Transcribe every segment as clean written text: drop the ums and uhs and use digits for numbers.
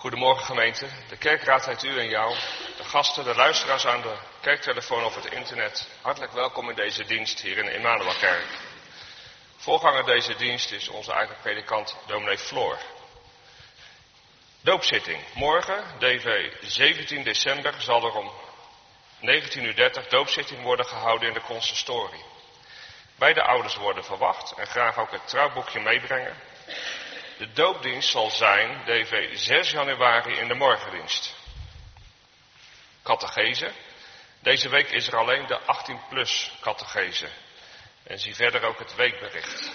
Goedemorgen gemeente, de kerkraad heet u en jou, de gasten, de luisteraars aan de kerktelefoon of het internet. Hartelijk welkom in deze dienst hier in de Immanuelkerk. Voorganger deze dienst is onze eigen predikant dominee Floor. Doopzitting. Morgen, DV 17 december, zal er om 19:30 doopzitting worden gehouden in de consistorie. Beide ouders worden verwacht en graag ook het trouwboekje meebrengen. De doopdienst zal zijn DV 6 januari in de morgendienst. Catechese. Deze week is er alleen de 18+ catechese. En zie verder ook het weekbericht.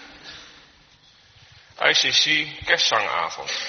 ICC kerstzangavond.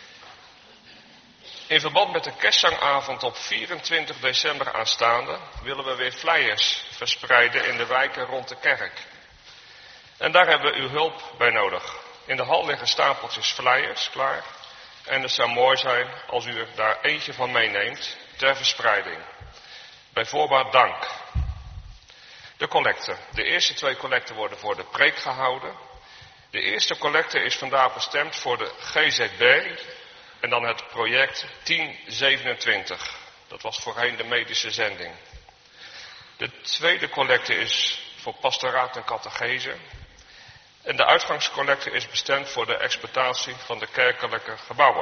In verband met de kerstzangavond op 24 december aanstaande willen we weer flyers verspreiden in de wijken rond de kerk. En daar hebben we uw hulp bij nodig. In de hal liggen stapeltjes flyers klaar. En het zou mooi zijn als u er daar eentje van meeneemt ter verspreiding. Bij voorbaat dank. De collecte. De eerste 2 collecten worden voor de preek gehouden. De eerste collecte is vandaag bestemd voor de GZB. En dan het project 1027. Dat was voorheen de medische zending. De tweede collecte is voor pastoraat en catechese. En de uitgangscollecte is bestemd voor de exploitatie van de kerkelijke gebouwen.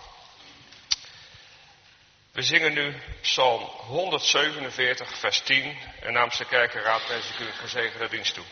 We zingen nu Psalm 147, vers 10. En namens de kerkenraad wens ik u een gezegende dienst toe.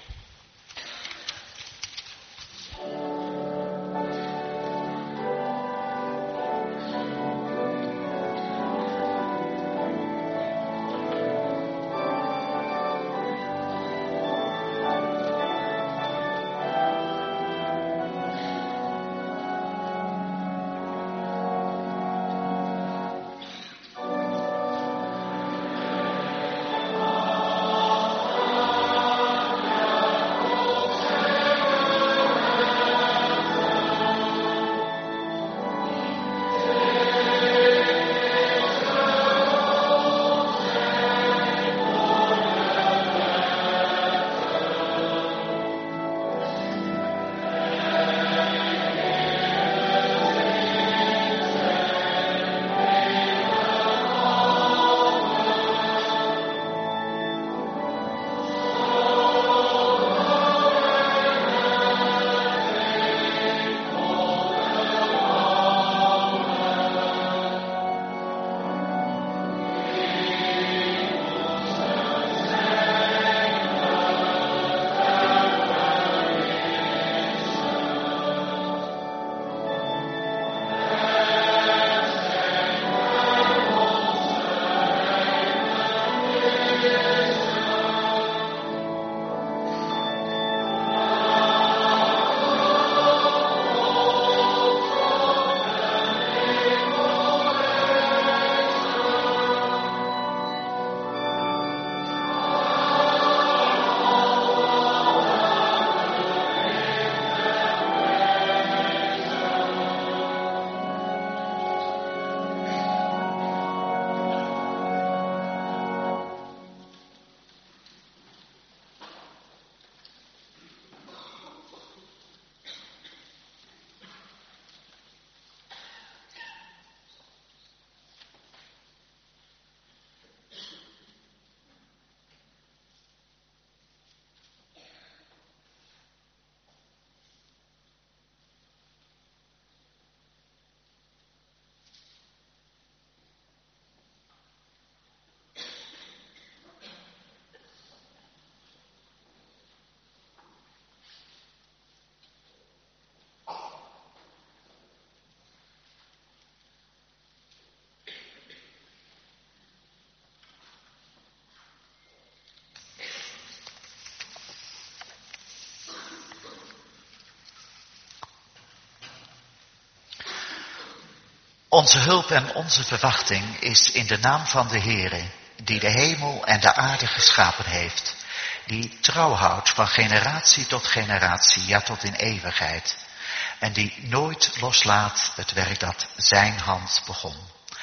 Onze hulp en onze verwachting is in de naam van de Heere, die de hemel en de aarde geschapen heeft, die trouw houdt van generatie tot generatie, ja tot in eeuwigheid, en die nooit loslaat het werk dat zijn hand begon.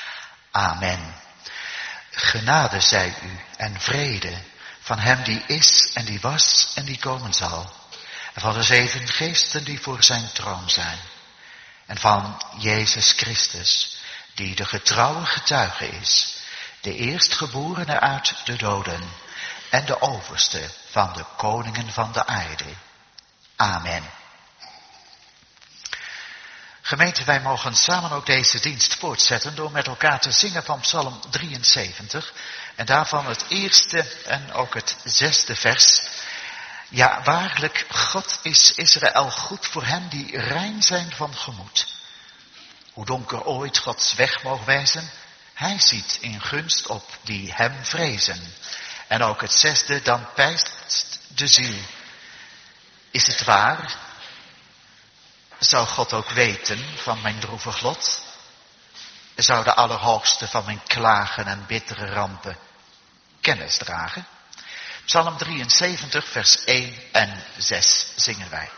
Amen. Genade zij u en vrede van hem die is en die was en die komen zal, en van de 7 geesten die voor zijn troon zijn, en van Jezus Christus, die de getrouwe getuige is, de eerstgeborene uit de doden en de overste van de koningen van de aarde. Amen. Gemeente, wij mogen samen ook deze dienst voortzetten door met elkaar te zingen van Psalm 73 en daarvan het eerste en ook het 6e vers. Ja, waarlijk, God is Israël goed voor hen die rein zijn van gemoed. Hoe donker ooit Gods weg mogen wijzen, hij ziet in gunst op die hem vrezen. En ook het 6e, dan pijst de ziel. Is het waar? Zou God ook weten van mijn droevig lot? Zou de Allerhoogste van mijn klagen en bittere rampen kennis dragen? Psalm 73, vers 1 en 6 zingen wij.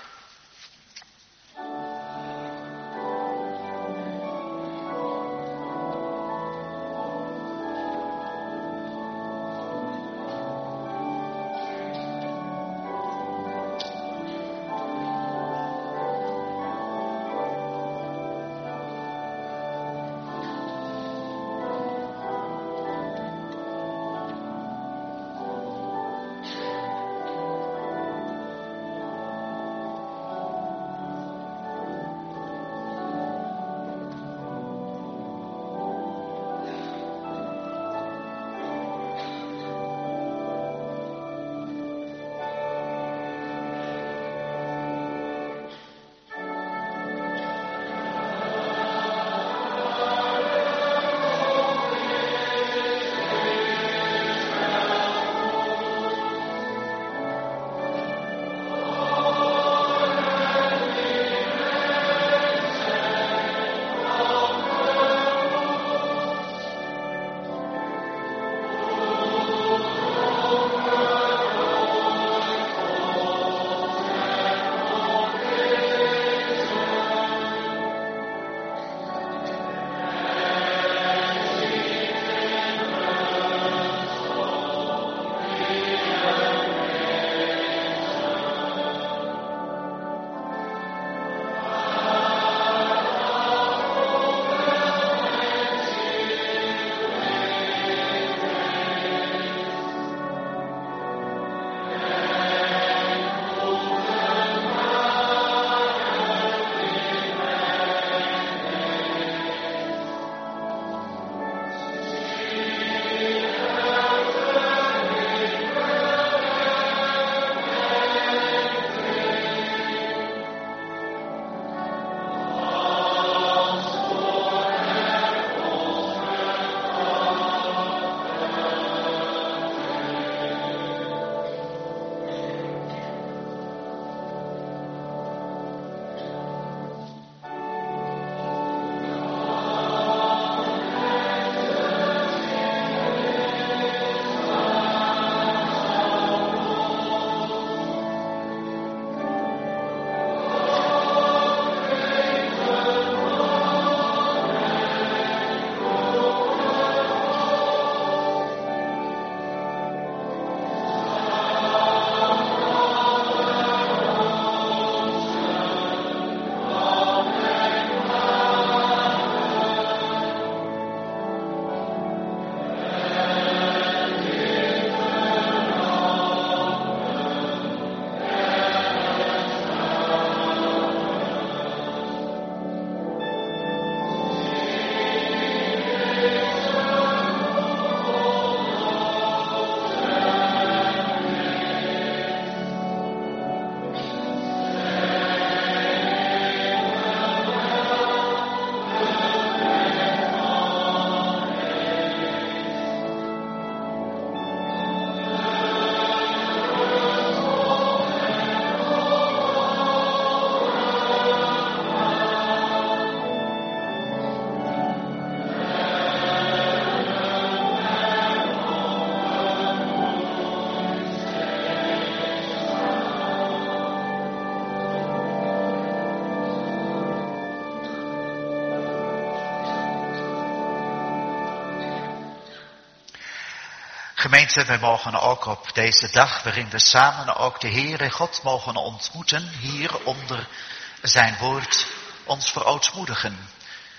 Gemeente, wij mogen ook op deze dag, waarin we samen ook de Heere God mogen ontmoeten, hier onder zijn woord ons verootmoedigen.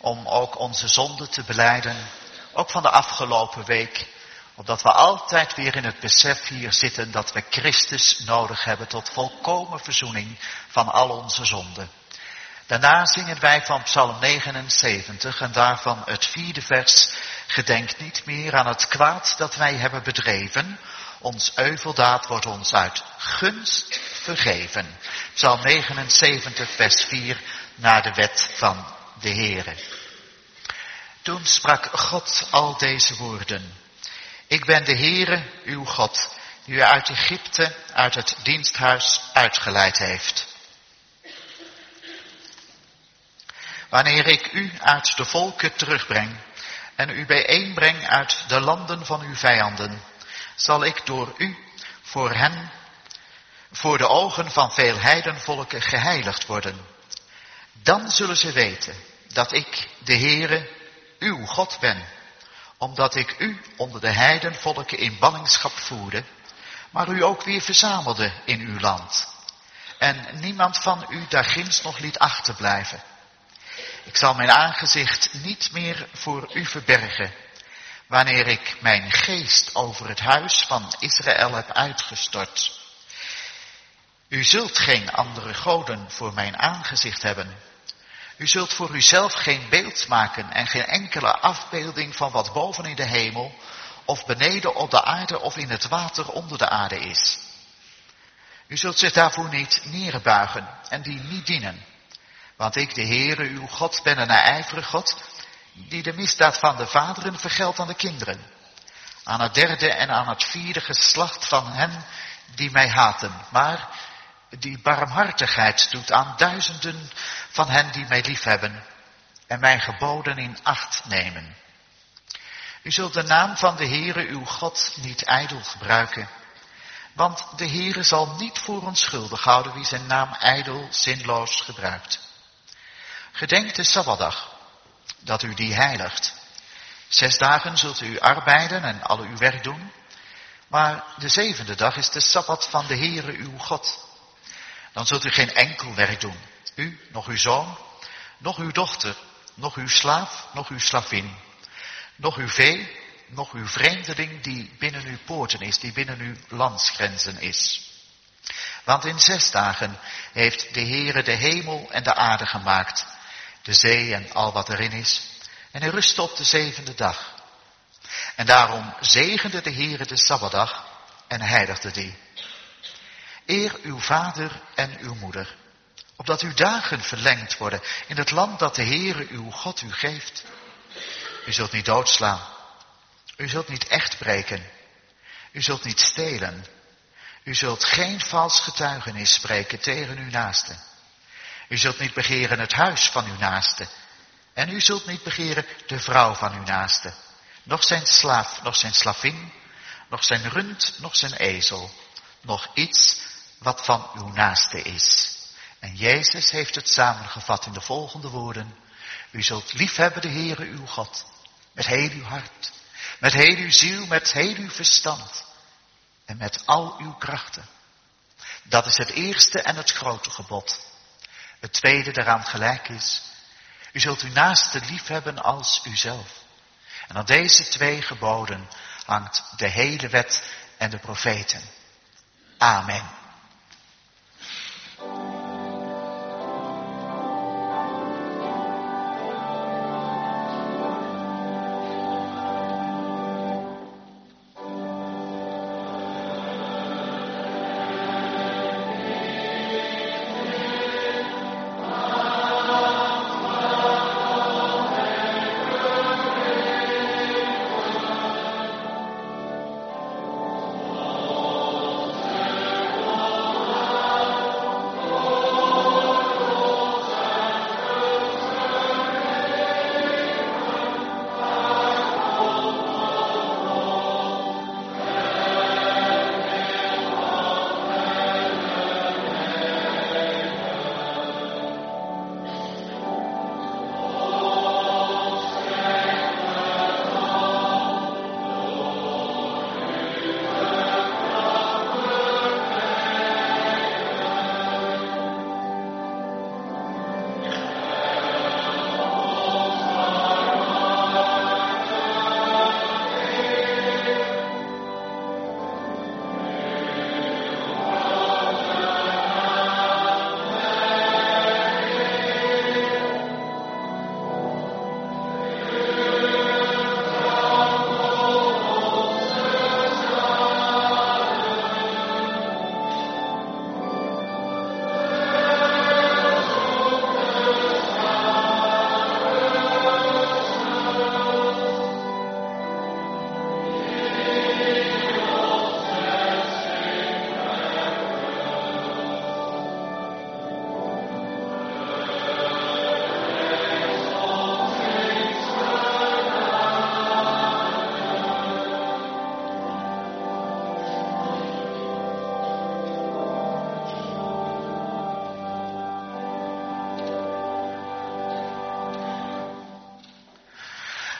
om ook onze zonden te belijden, ook van de afgelopen week, opdat we altijd weer in het besef hier zitten dat we Christus nodig hebben tot volkomen verzoening van al onze zonden. Daarna zingen wij van Psalm 79 en daarvan het 4e vers. Gedenk niet meer aan het kwaad dat wij hebben bedreven. Ons euveldaad wordt ons uit gunst vergeven. Psalm 79 vers 4 naar de wet van de Heere. Toen sprak God al deze woorden. Ik ben de Heere, uw God, die u uit Egypte, uit het diensthuis uitgeleid heeft. Wanneer ik u uit de volken terugbreng en u bijeenbreng uit de landen van uw vijanden, zal ik door u voor hen, voor de ogen van veel heidenvolken geheiligd worden. Dan zullen ze weten dat ik, de Heere, uw God ben, omdat ik u onder de heidenvolken in ballingschap voerde, maar u ook weer verzamelde in uw land. En niemand van u daarginds nog liet achterblijven. Ik zal mijn aangezicht niet meer voor u verbergen, wanneer ik mijn geest over het huis van Israël heb uitgestort. U zult geen andere goden voor mijn aangezicht hebben. U zult voor uzelf geen beeld maken en geen enkele afbeelding van wat boven in de hemel, of beneden op de aarde of in het water onder de aarde is. U zult zich daarvoor niet neerbuigen en die niet dienen. Want ik, de Heere, uw God, ben een ijverige God, die de misdaad van de vaderen vergeldt aan de kinderen. Aan het 3e en aan het 4e geslacht van hen die mij haten. Maar die barmhartigheid doet aan duizenden van hen die mij liefhebben en mijn geboden in acht nemen. U zult de naam van de Heere, uw God, niet ijdel gebruiken. Want de Heere zal niet voor onschuldig houden wie zijn naam ijdel, zinloos gebruikt. Gedenk de Sabbatdag, dat u die heiligt. 6 dagen zult u arbeiden en al uw werk doen. Maar de 7e dag is de Sabbat van de Heere uw God. Dan zult u geen enkel werk doen. U, nog uw zoon, nog uw dochter, nog uw slaaf, nog uw slavin. Nog uw vee, nog uw vreemdeling die binnen uw poorten is, die binnen uw landsgrenzen is. Want in 6 dagen heeft de Heere de hemel en de aarde gemaakt, de zee en al wat erin is, en hij rustte op de 7e dag. En daarom zegende de Heere de Sabbatdag en heiligde die. Eer uw vader en uw moeder, opdat uw dagen verlengd worden in het land dat de Heere uw God u geeft. U zult niet doodslaan, u zult niet echt breken, u zult niet stelen, u zult geen vals getuigenis spreken tegen uw naaste. U zult niet begeren het huis van uw naaste. En u zult niet begeren de vrouw van uw naaste. Nog zijn slaaf, nog zijn slavin, nog zijn rund, nog zijn ezel. Nog iets wat van uw naaste is. En Jezus heeft het samengevat in de volgende woorden. U zult liefhebben de Heere uw God. Met heel uw hart. Met heel uw ziel, met heel uw verstand. En met al uw krachten. Dat is het eerste en het grote gebod. Het tweede daaraan gelijk is. U zult uw naaste liefhebben als uzelf. En aan deze 2 geboden hangt de hele wet en de profeten. Amen.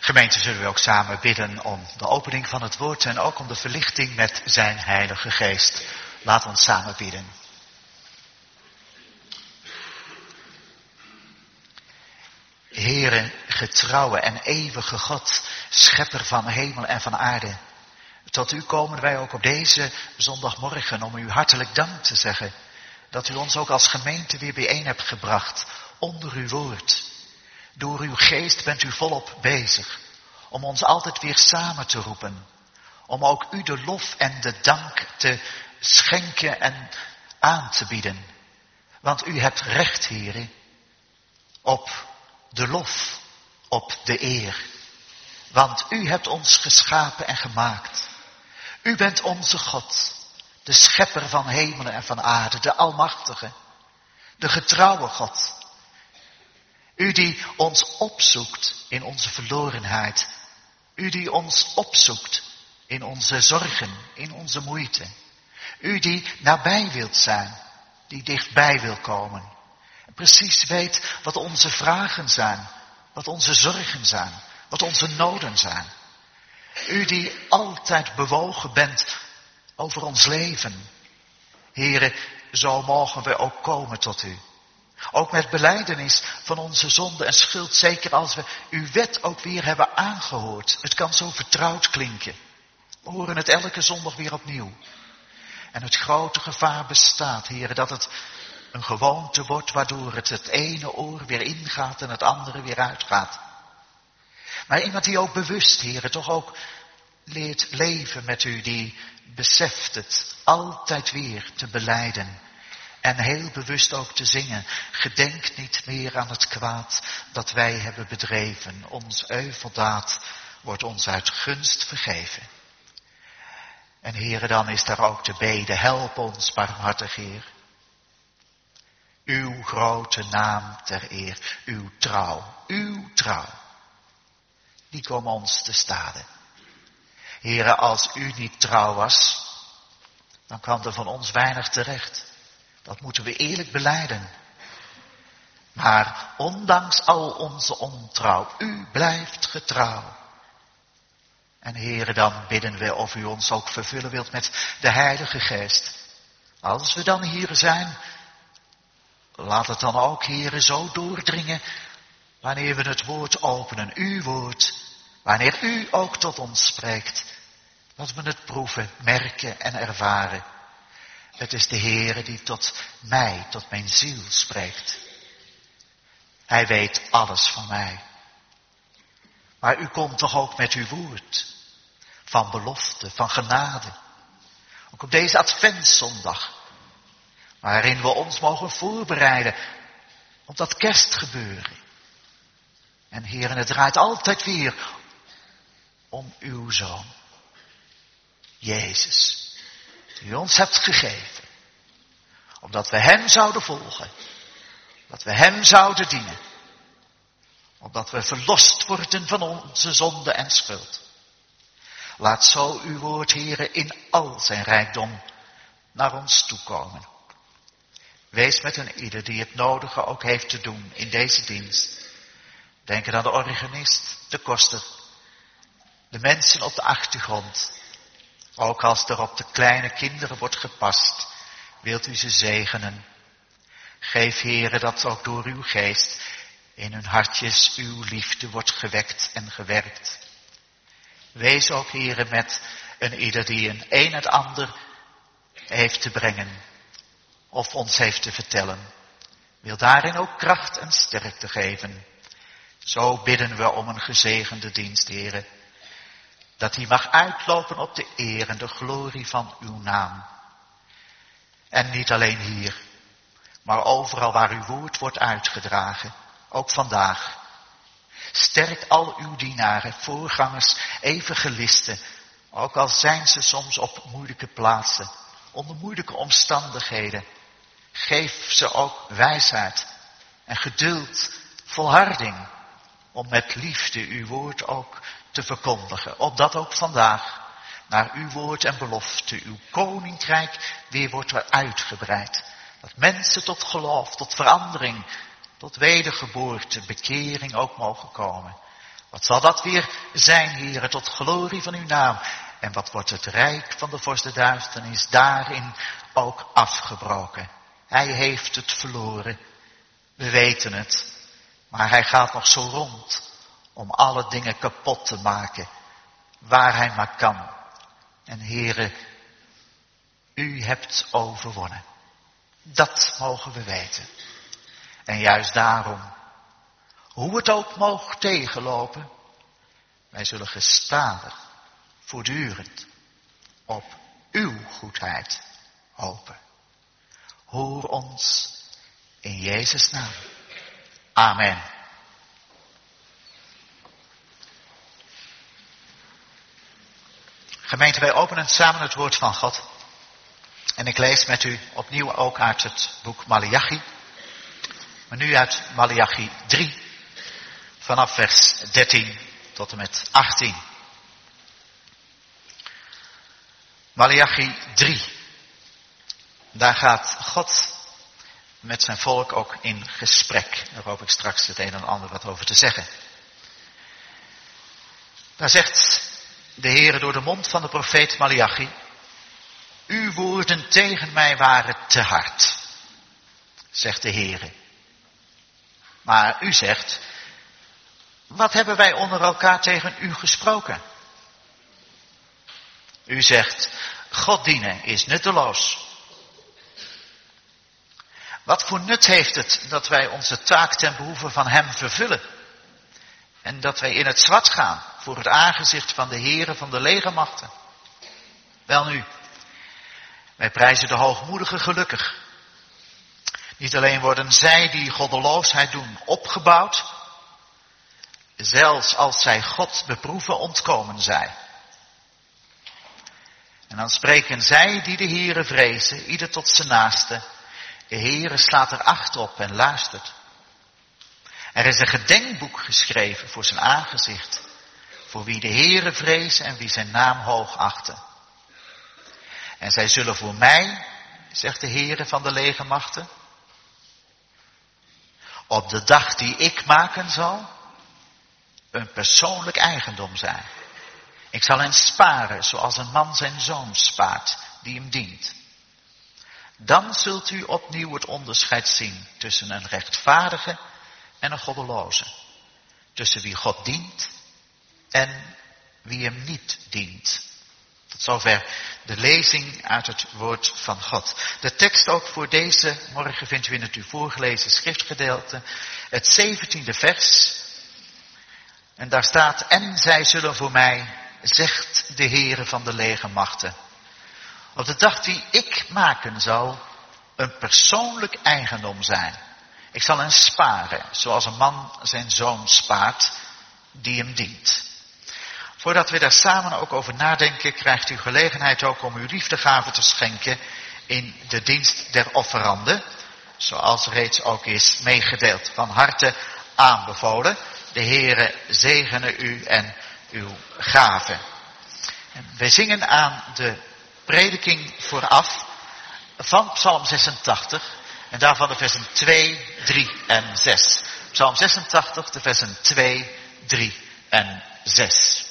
Gemeente, zullen we ook samen bidden om de opening van het woord en ook om de verlichting met zijn Heilige Geest. Laat ons samen bidden. Heere, getrouwe en eeuwige God, schepper van hemel en van aarde. Tot u komen wij ook op deze zondagmorgen om u hartelijk dank te zeggen. Dat u ons ook als gemeente weer bijeen hebt gebracht onder uw woord. Door uw geest bent u volop bezig om ons altijd weer samen te roepen. Om ook u de lof en de dank te schenken en aan te bieden. Want u hebt recht, Heere, op de lof, op de eer. Want u hebt ons geschapen en gemaakt. U bent onze God, de schepper van hemelen en van aarde, de almachtige, de getrouwe God. U die ons opzoekt in onze verlorenheid. U die ons opzoekt in onze zorgen, in onze moeite. U die nabij wilt zijn, die dichtbij wil komen. En precies weet wat onze vragen zijn, wat onze zorgen zijn, wat onze noden zijn. U die altijd bewogen bent over ons leven. Here, zo mogen we ook komen tot u. Ook met belijdenis van onze zonde en schuld, zeker als we uw wet ook weer hebben aangehoord. Het kan zo vertrouwd klinken. We horen het elke zondag weer opnieuw. En het grote gevaar bestaat, Heere, dat het een gewoonte wordt waardoor het ene oor weer ingaat en het andere weer uitgaat. Maar iemand die ook bewust, Heere, toch ook leert leven met u, die beseft het altijd weer te belijden. En heel bewust ook te zingen. Gedenk niet meer aan het kwaad dat wij hebben bedreven. Ons euveldaad wordt ons uit gunst vergeven. En Heere, dan is daar ook te beden. Help ons, barmhartig Heer. Uw grote naam ter eer. Uw trouw. Die kwam ons te stade. Heere, als u niet trouw was, dan kwam er van ons weinig terecht. Dat moeten we eerlijk belijden. Maar ondanks al onze ontrouw, u blijft getrouw. En Heere, dan bidden we of u ons ook vervullen wilt met de Heilige Geest. Als we dan hier zijn, laat het dan ook, Heere, zo doordringen, wanneer we het woord openen, uw woord, wanneer u ook tot ons spreekt, dat we het proeven, merken en ervaren. Het is de Heere die tot mij, tot mijn ziel spreekt. Hij weet alles van mij. Maar u komt toch ook met uw woord. Van belofte, van genade. Ook op deze adventszondag. Waarin we ons mogen voorbereiden op dat kerstgebeuren. En Heere, het draait altijd weer om uw Zoon. Jezus. Die u ons hebt gegeven. Omdat we hem zouden volgen. Dat we hem zouden dienen. Opdat we verlost worden van onze zonde en schuld. Laat zo uw woord, Heere, in al zijn rijkdom naar ons toekomen. Wees met een ieder die het nodige ook heeft te doen in deze dienst. Denk aan de organist, de koster, de mensen op de achtergrond. Ook als er op de kleine kinderen wordt gepast, wilt u ze zegenen. Geef, Heere, dat ook door uw geest in hun hartjes uw liefde wordt gewekt en gewerkt. Wees ook, Heere, met een ieder die een het ander heeft te brengen of ons heeft te vertellen. Wil daarin ook kracht en sterkte geven. Zo bidden we om een gezegende dienst, Heere. Dat die mag uitlopen op de eer en de glorie van uw naam. En niet alleen hier, maar overal waar uw woord wordt uitgedragen. Ook vandaag. Sterk al uw dienaren, voorgangers, evangelisten. Ook al zijn ze soms op moeilijke plaatsen, onder moeilijke omstandigheden. Geef ze ook wijsheid en geduld, volharding. Om met liefde uw woord ook te verkondigen. Opdat ook vandaag naar uw woord en belofte uw koninkrijk weer wordt uitgebreid. Dat mensen tot geloof, tot verandering, tot wedergeboorte, bekering ook mogen komen. Wat zal dat weer zijn, Heere, tot glorie van uw naam? En wat wordt het rijk van de vorst der duisternis daarin ook afgebroken? Hij heeft het verloren. We weten het. Maar hij gaat nog zo rond om alle dingen kapot te maken waar hij maar kan. En Heere, u hebt overwonnen. Dat mogen we weten. En juist daarom, hoe het ook mogen tegenlopen, wij zullen gestadig, voortdurend, op uw goedheid hopen. Hoor ons in Jezus' naam. Amen. Gemeente, wij openen samen het woord van God. En ik lees met u opnieuw ook uit het boek Maleachi. Maar nu uit Maleachi 3. Vanaf vers 13 tot en met 18. Maleachi 3. Daar gaat God met zijn volk ook in gesprek. Daar hoop ik straks het een en ander wat over te zeggen. Daar zegt de Heere door de mond van de profeet Maleachi: uw woorden tegen mij waren te hard, zegt de Heere. Maar u zegt: wat hebben wij onder elkaar tegen u gesproken? U zegt: God dienen is nutteloos. Wat voor nut heeft het dat wij onze taak ten behoeve van hem vervullen? En dat wij in het zwart gaan voor het aangezicht van de Heere van de legermachten? Welnu, wij prijzen de hoogmoedigen gelukkig. Niet alleen worden zij die goddeloosheid doen opgebouwd, zelfs als zij God beproeven ontkomen zij. En dan spreken zij die de Heere vrezen, ieder tot zijn naaste: de Heere slaat er acht op en luistert. Er is een gedenkboek geschreven voor zijn aangezicht, voor wie de Heere vrezen en wie zijn naam hoog achten. En zij zullen voor mij, zegt de Heere van de legermachten, op de dag die ik maken zal, een persoonlijk eigendom zijn. Ik zal hen sparen zoals een man zijn zoon spaart die hem dient. Dan zult u opnieuw het onderscheid zien tussen een rechtvaardige en een goddeloze. Tussen wie God dient en wie hem niet dient. Tot zover de lezing uit het woord van God. De tekst ook voor deze morgen vindt u in het u voorgelezen schriftgedeelte. Het 17e vers. En daar staat: en zij zullen voor mij, zegt de Heere van de legermachten, op de dag die ik maken zal, een persoonlijk eigendom zijn. Ik zal hen sparen, zoals een man zijn zoon spaart, die hem dient. Voordat we daar samen ook over nadenken, krijgt u gelegenheid ook om uw liefdegave te schenken in de dienst der offeranden, zoals reeds ook is meegedeeld. Van harte aanbevolen. De Heere zegene u en uw gave. Wij zingen aan de prediking vooraf van Psalm 86 en daarvan de versen 2, 3 en 6. Psalm 86, de versen 2, 3 en 6.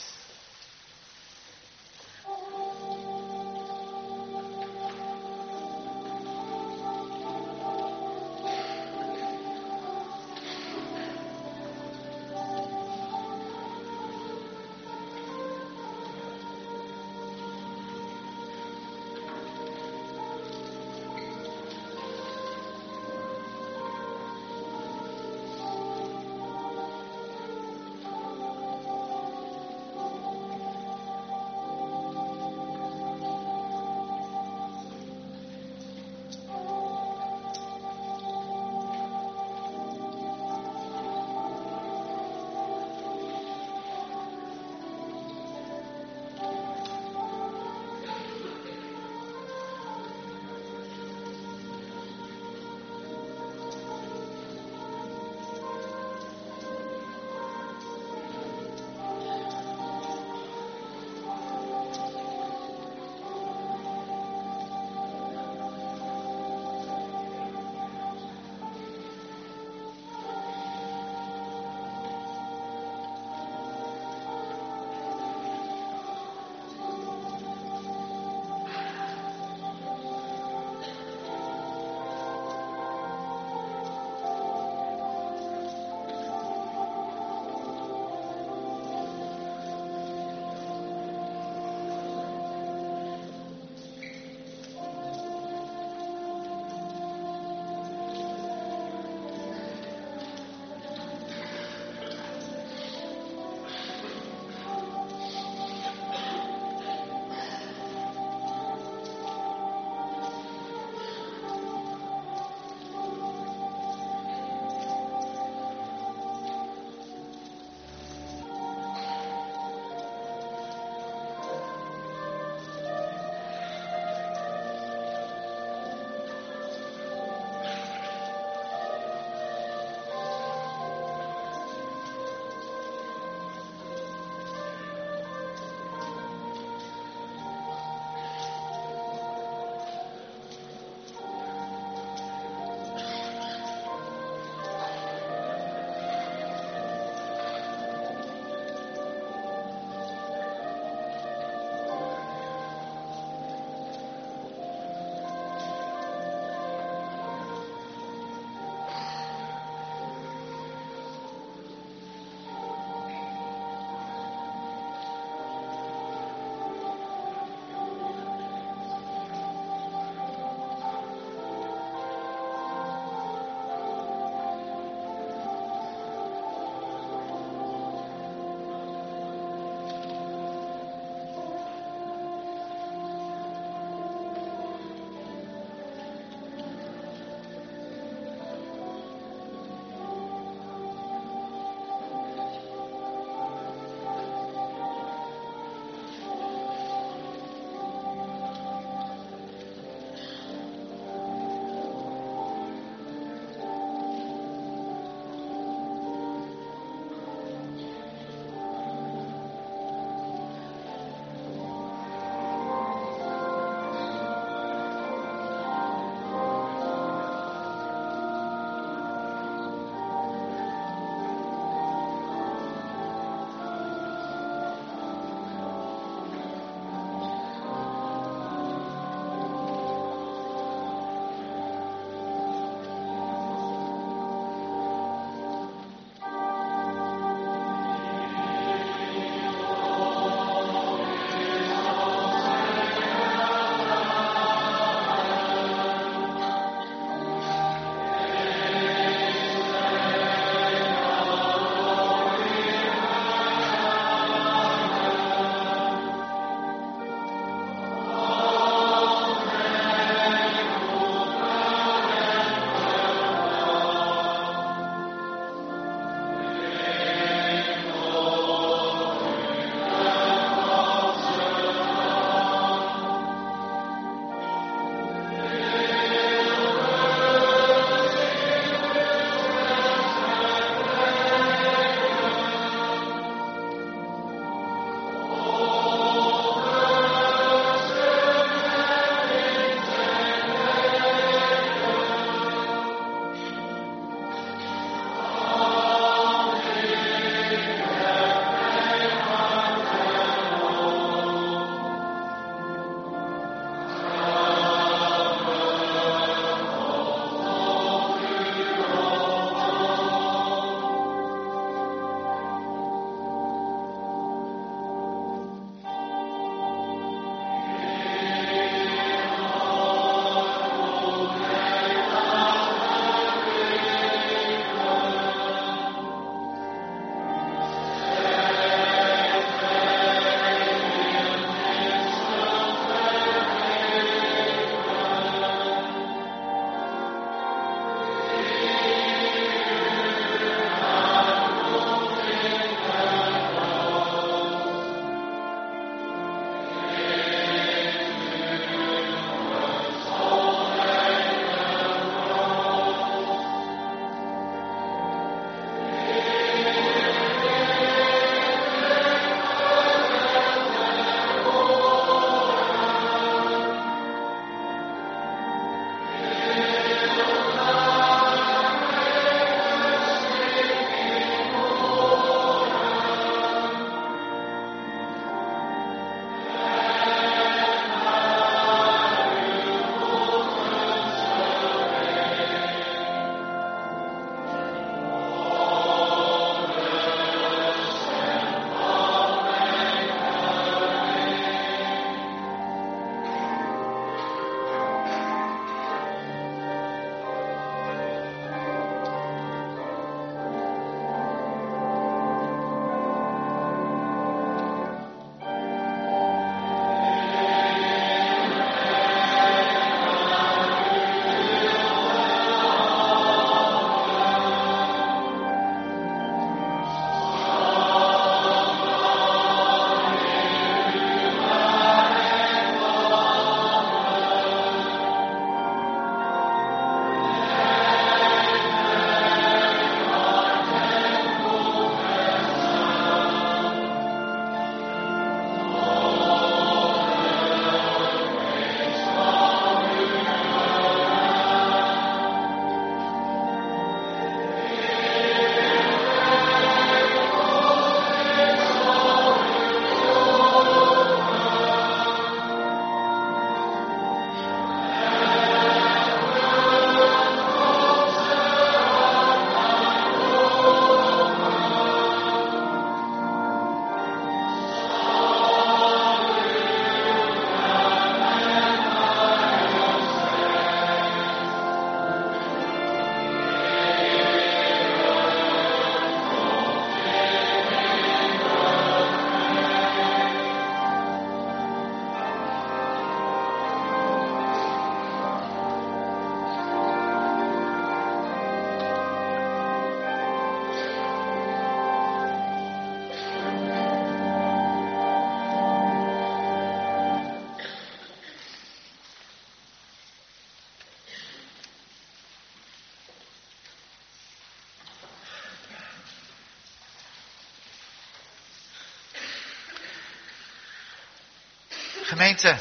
Gemeente,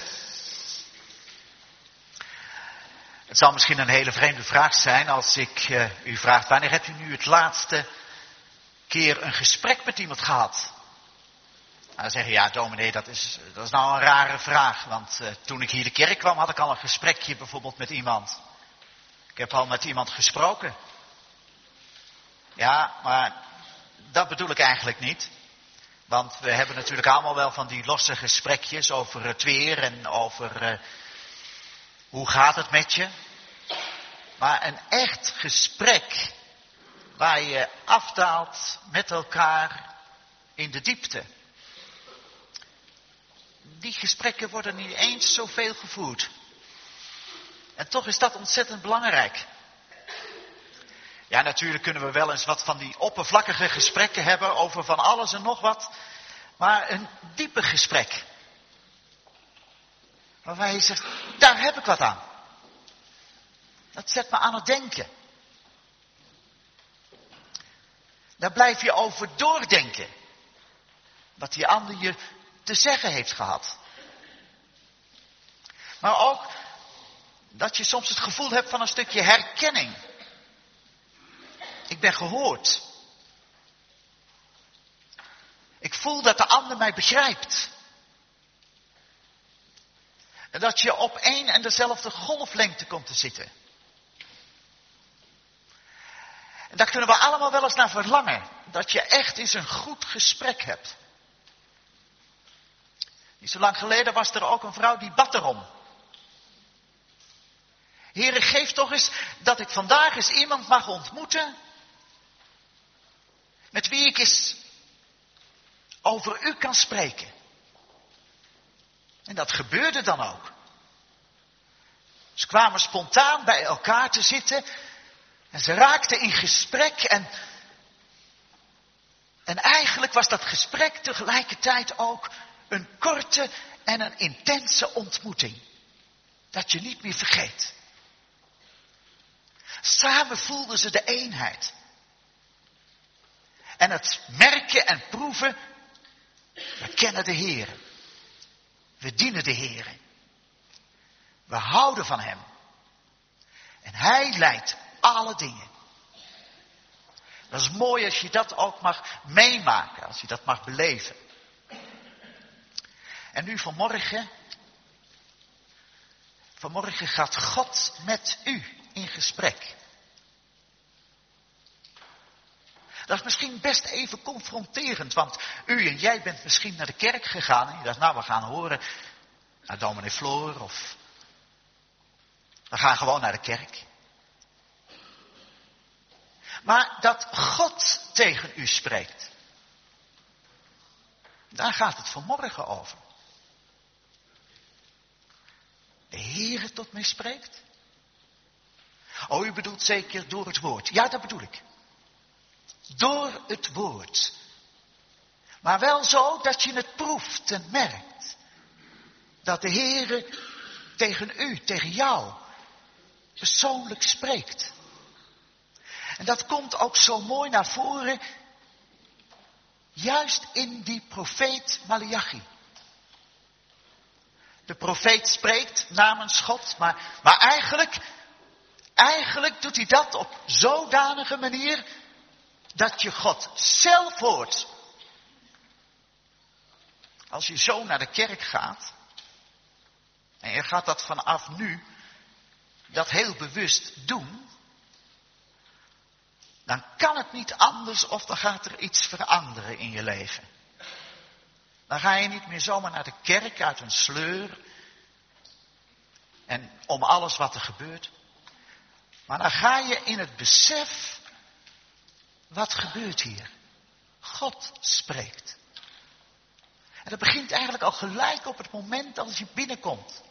het zal misschien een hele vreemde vraag zijn als ik u vraag, wanneer hebt u nu het laatste keer een gesprek met iemand gehad? Nou, dan zeggen, ja dominee, dat is nou een rare vraag, want toen ik hier de kerk kwam had ik al een gesprekje bijvoorbeeld met iemand. Ik heb al met iemand gesproken. Ja, maar dat bedoel ik eigenlijk niet. Want we hebben natuurlijk allemaal wel van die losse gesprekjes over het weer en over hoe gaat het met je. Maar een echt gesprek waar je afdaalt met elkaar in de diepte. Die gesprekken worden niet eens zoveel gevoerd. En toch is dat ontzettend belangrijk. Ja, natuurlijk kunnen we wel eens wat van die oppervlakkige gesprekken hebben over van alles en nog wat. Maar een diepe gesprek. Waarbij je zegt, daar heb ik wat aan. Dat zet me aan het denken. Daar blijf je over doordenken. Wat die ander je te zeggen heeft gehad. Maar ook dat je soms het gevoel hebt van een stukje herkenning. Ik ben gehoord. Ik voel dat de ander mij begrijpt. En dat je op één en dezelfde golflengte komt te zitten. En daar kunnen we allemaal wel eens naar verlangen. Dat je echt eens een goed gesprek hebt. Niet zo lang geleden was er ook een vrouw die bad erom. Heere, geef toch eens dat ik vandaag eens iemand mag ontmoeten. Met wie ik eens over u kan spreken. En dat gebeurde dan ook. Ze kwamen spontaan bij elkaar te zitten. En ze raakten in gesprek. En eigenlijk was dat gesprek tegelijkertijd ook een korte en een intense ontmoeting. Dat je niet meer vergeet. Samen voelden ze de eenheid. En het merken en proeven. We kennen de Heer. We dienen de Heer. We houden van Hem. En Hij leidt alle dingen. Dat is mooi als je dat ook mag meemaken. Als je dat mag beleven. En nu vanmorgen gaat God met u in gesprek. Dat is misschien best even confronterend, want u en jij bent misschien naar de kerk gegaan en je dacht, nou we gaan horen naar dominee Floor of we gaan gewoon naar de kerk. Maar dat God tegen u spreekt, daar gaat het vanmorgen over. De Heere tot mij spreekt. Oh, u bedoelt zeker door het woord. Ja, dat bedoel ik. Door het woord. Maar wel zo dat je het proeft en merkt. Dat de Heere tegen u, tegen jou, persoonlijk spreekt. En dat komt ook zo mooi naar voren. Juist in die profeet Maleachi. De profeet spreekt namens God, maar eigenlijk doet hij dat op zodanige manier dat je God zelf hoort. Als je zo naar de kerk gaat, en je gaat dat vanaf nu, dat heel bewust doen, dan kan het niet anders of dan gaat er iets veranderen in je leven. Dan ga je niet meer zomaar naar de kerk uit een sleur. En om alles wat er gebeurt. Maar dan ga je in het besef. Wat gebeurt hier? God spreekt. En dat begint eigenlijk al gelijk op het moment als je binnenkomt.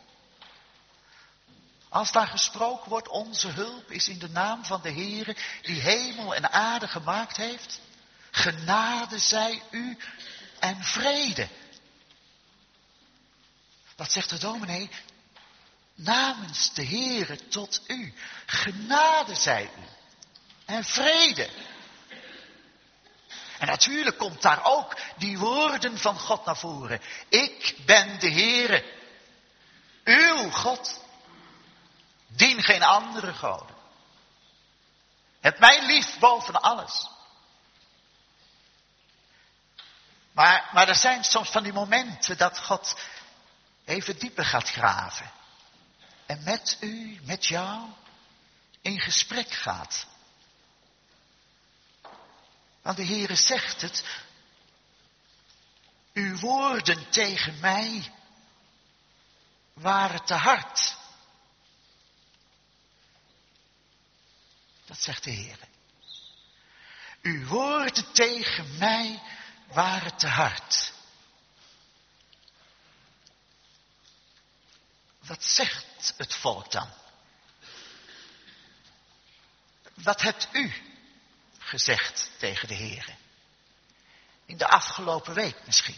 Als daar gesproken wordt, onze hulp is in de naam van de Heere die hemel en aarde gemaakt heeft. Genade zij u en vrede. Wat zegt de dominee? Namens de Heere tot u. Genade zij u. En vrede. En natuurlijk komt daar ook die woorden van God naar voren. Ik ben de Heere Uw God. Dien geen andere goden. Heb mij lief boven alles. Maar er zijn soms van die momenten dat God even dieper gaat graven. En met u, met jou, in gesprek gaat. Want de Heere zegt het. Uw woorden tegen mij waren te hard. Dat zegt de Heere. Uw woorden tegen mij waren te hard. Wat zegt het volk dan? Wat hebt u gezegd tegen de Heere? In de afgelopen week misschien.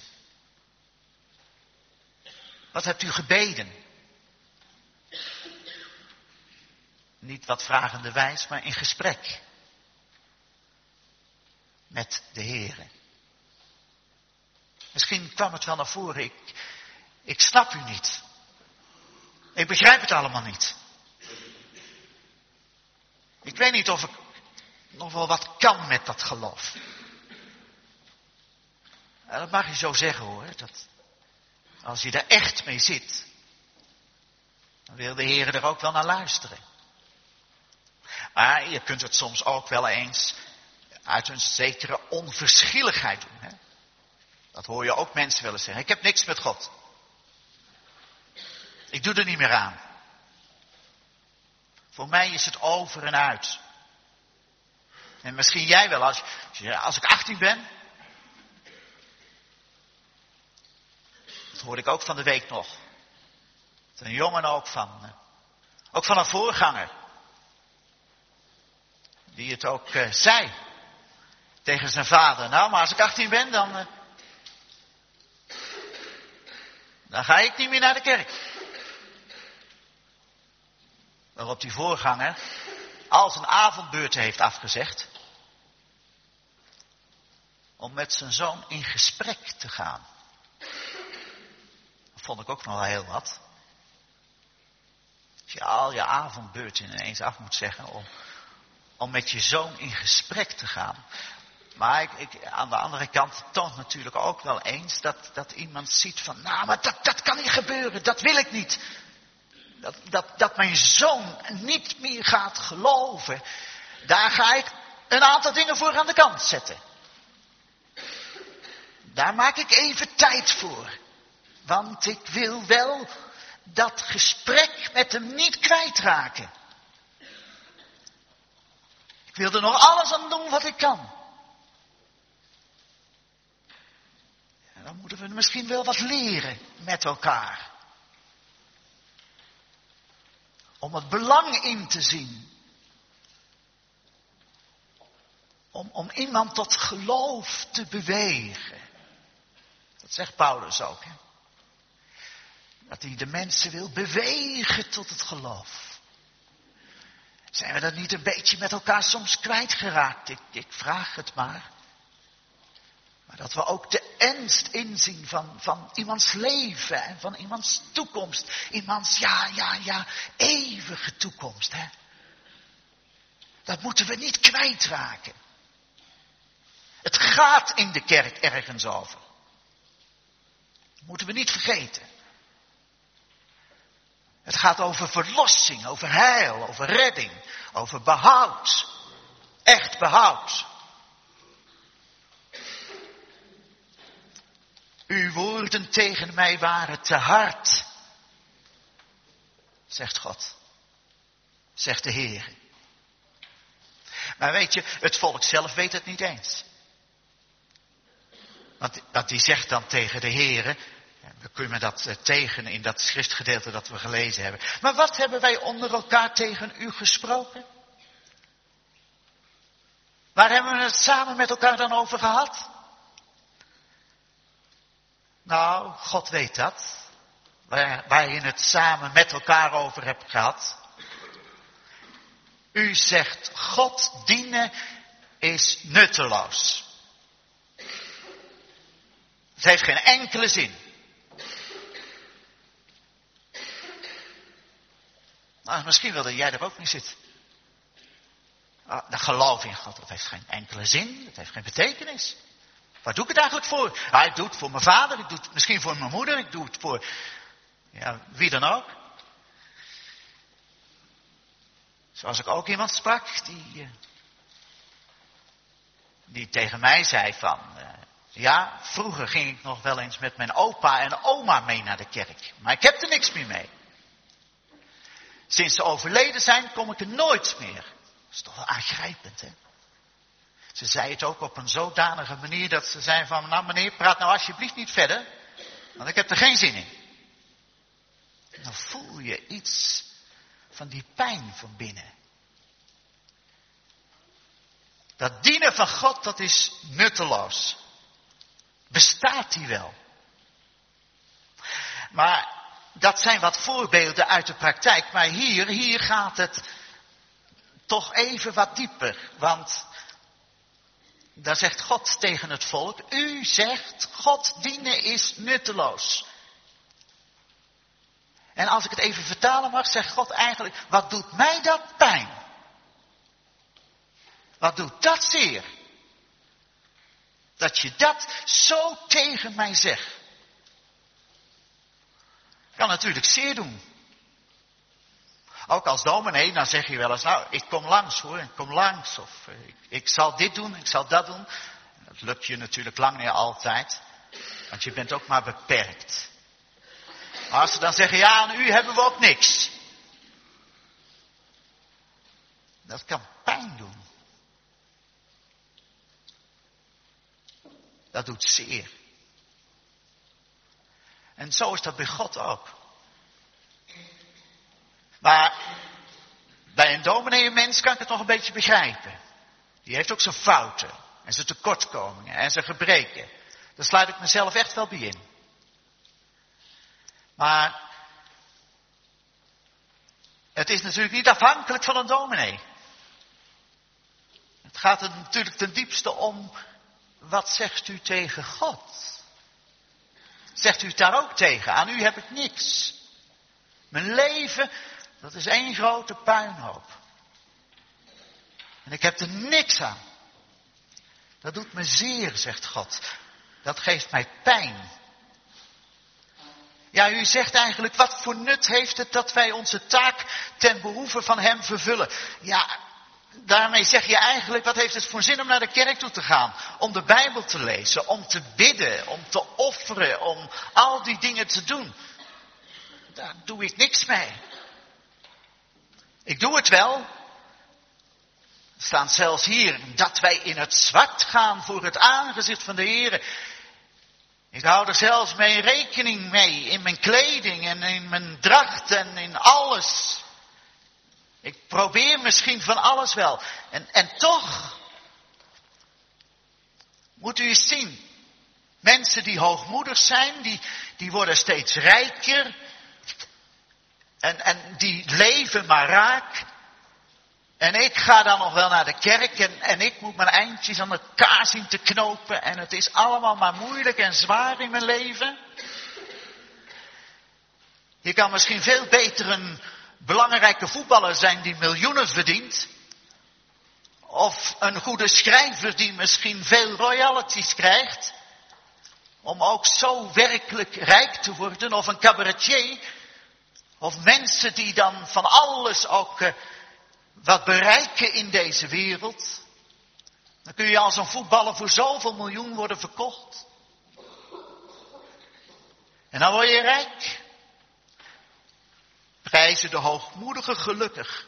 Wat hebt u gebeden? Niet wat vragende wijs, maar in gesprek. Met de Heere. Misschien kwam het wel naar voren. Ik snap u niet. Ik begrijp het allemaal niet. Ik weet niet of ik nog wel wat kan met dat geloof. En dat mag je zo zeggen hoor. Dat als je er echt mee zit. Dan wil de Heer er ook wel naar luisteren. Maar je kunt het soms ook wel eens uit een zekere onverschilligheid doen. Hè? Dat hoor je ook mensen wel eens zeggen. Ik heb niks met God. Ik doe er niet meer aan. Voor mij is het over en uit. En misschien jij wel, als ik 18 ben. Dat hoorde ik ook van de week nog. Een jongen ook van een voorganger. Die het ook zei. Tegen zijn vader. Nou, maar als ik 18 ben, dan ga ik niet meer naar de kerk. Waarop die voorganger al zijn avondbeurten heeft afgezegd. Om met zijn zoon in gesprek te gaan. Dat vond ik ook nog wel heel wat. Als je al je avondbeurten ineens af moet zeggen om met je zoon in gesprek te gaan. Maar aan de andere kant toont natuurlijk ook wel eens dat iemand ziet van, nou, maar dat kan niet gebeuren, dat wil ik niet. Dat mijn zoon niet meer gaat geloven, daar ga ik een aantal dingen voor aan de kant zetten. Daar maak ik even tijd voor. Want ik wil wel dat gesprek met hem niet kwijtraken. Ik wil er nog alles aan doen wat ik kan. En dan moeten we misschien wel wat leren met elkaar. Om het belang in te zien. Om iemand tot geloof te bewegen. Dat zegt Paulus ook. Hè? Dat hij de mensen wil bewegen tot het geloof. Zijn we dat niet een beetje met elkaar soms kwijtgeraakt? Ik vraag het maar. Maar dat we ook de ernst inzien van iemands leven en van iemands toekomst. Iemands, eeuwige toekomst. Hè? Dat moeten we niet kwijtraken. Het gaat in de kerk ergens over. Dat moeten we niet vergeten. Het gaat over verlossing, over heil, over redding, over behoud. Echt behoud. Uw woorden tegen mij waren te hard, zegt God, zegt de Heer. Maar weet je, het volk zelf weet het niet eens. Want die zegt dan tegen de Heer, we kunnen dat tegen in dat schriftgedeelte dat we gelezen hebben. Maar wat hebben wij onder elkaar tegen u gesproken? Waar hebben we het samen met elkaar dan over gehad? Nou, God weet dat. Waar je het samen met elkaar over hebt gehad. U zegt, God dienen is nutteloos. Het heeft geen enkele zin. Nou, misschien wilde jij er ook niet zitten. Dat geloof in God, dat heeft geen enkele zin, dat heeft geen betekenis. Waar doe ik het eigenlijk voor? Ik doe het voor mijn vader, ik doe het misschien voor mijn moeder, ik doe het voor wie dan ook. Zoals ik ook iemand sprak die tegen mij zei van, vroeger ging ik nog wel eens met mijn opa en oma mee naar de kerk, maar ik heb er niks meer mee. Sinds ze overleden zijn, kom ik er nooit meer. Dat is toch wel aangrijpend, hè? Ze zei het ook op een zodanige manier dat ze zei van, nou meneer, praat nou alsjeblieft niet verder, want ik heb er geen zin in. En dan voel je iets van die pijn van binnen. Dat dienen van God, dat is nutteloos. Bestaat die wel? Maar dat zijn wat voorbeelden uit de praktijk. Maar hier gaat het toch even wat dieper. Want daar zegt God tegen het volk. U zegt, God dienen is nutteloos. En als ik het even vertalen mag, zegt God eigenlijk, wat doet mij dat pijn? Wat doet dat zeer? Dat je dat zo tegen mij zegt. Kan natuurlijk zeer doen. Ook als dominee, dan zeg je wel eens, nou, ik kom langs hoor, ik kom langs. Of ik zal dit doen, ik zal dat doen. Dat lukt je natuurlijk lang niet altijd. Want je bent ook maar beperkt. Maar als ze dan zeggen, ja, aan u hebben we ook niks. Dat kan pijn doen. Dat doet zeer. En zo is dat bij God ook. Maar bij een dominee mens kan ik het nog een beetje begrijpen. Die heeft ook zijn fouten. En zijn tekortkomingen. En zijn gebreken. Daar sluit ik mezelf echt wel bij in. Maar het is natuurlijk niet afhankelijk van een dominee. Het gaat er natuurlijk ten diepste om, wat zegt u tegen God? Zegt u het daar ook tegen? Aan u heb ik niks. Mijn leven, dat is één grote puinhoop. En ik heb er niks aan. Dat doet me zeer, zegt God. Dat geeft mij pijn. Ja, u zegt eigenlijk, wat voor nut heeft het dat wij onze taak ten behoeve van hem vervullen? Ja, daarmee zeg je eigenlijk, wat heeft het voor zin om naar de kerk toe te gaan? Om de Bijbel te lezen, om te bidden, om te offeren, om al die dingen te doen. Daar doe ik niks mee. Ik doe het wel. Er staat zelfs hier dat wij in het zwart gaan voor het aangezicht van de Heer. Ik hou er zelfs mee rekening mee in mijn kleding en in mijn dracht en in alles. Ik probeer misschien van alles wel. En toch moet u eens zien. Mensen die hoogmoedig zijn, die worden steeds rijker. En die leven maar raak. En ik ga dan nog wel naar de kerk en ik moet mijn eindjes aan elkaar zien te knopen. En het is allemaal maar moeilijk en zwaar in mijn leven. Je kan misschien veel beter een belangrijke voetballer zijn die miljoenen verdient. Of een goede schrijver die misschien veel royalties krijgt. Om ook zo werkelijk rijk te worden. Of een cabaretier. Of mensen die dan van alles ook wat bereiken in deze wereld. Dan kun je als een voetballer voor zoveel miljoen worden verkocht. En dan word je rijk. Prijzen de hoogmoedigen gelukkig.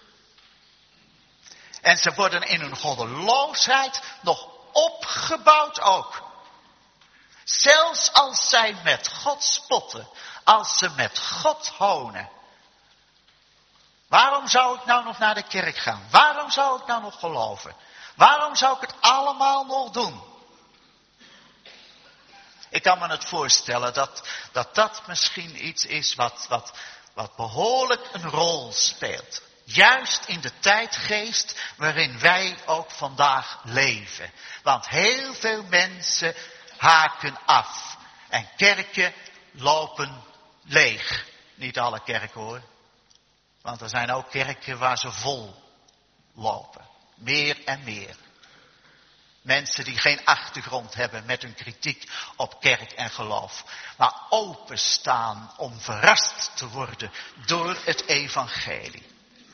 En ze worden in hun goddeloosheid nog opgebouwd ook. Zelfs als zij met God spotten. Als ze met God honen. Waarom zou ik nou nog naar de kerk gaan? Waarom zou ik nou nog geloven? Waarom zou ik het allemaal nog doen? Ik kan me het voorstellen dat misschien iets is wat behoorlijk een rol speelt. Juist in de tijdgeest waarin wij ook vandaag leven. Want heel veel mensen haken af. En kerken lopen leeg. Niet alle kerken hoor. Want er zijn ook kerken waar ze vol lopen. Meer en meer. Mensen die geen achtergrond hebben met hun kritiek op kerk en geloof. Maar openstaan om verrast te worden door het evangelie.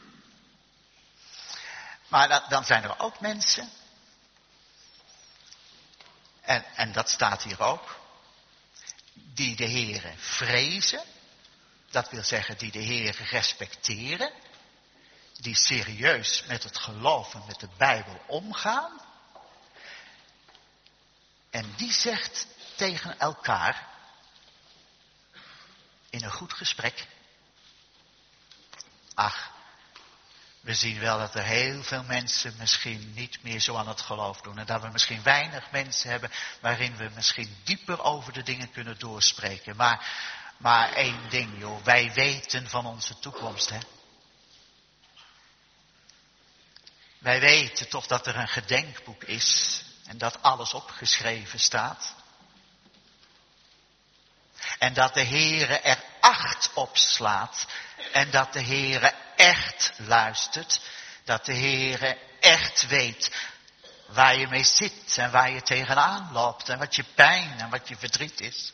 Maar dan zijn er ook mensen. En dat staat hier ook. Die de Heere vrezen. Dat wil zeggen die de Heere respecteren. Die serieus met het geloof en met de Bijbel omgaan. En die zegt tegen elkaar, in een goed gesprek, ach, we zien wel dat er heel veel mensen misschien niet meer zo aan het geloof doen. En dat we misschien weinig mensen hebben waarin we misschien dieper over de dingen kunnen doorspreken. Maar één ding joh, wij weten van onze toekomst hè. Wij weten toch dat er een gedenkboek is. En dat alles opgeschreven staat. En dat de Heere er acht op slaat. En dat de Heere echt luistert. Dat de Heere echt weet waar je mee zit en waar je tegenaan loopt. En wat je pijn en wat je verdriet is.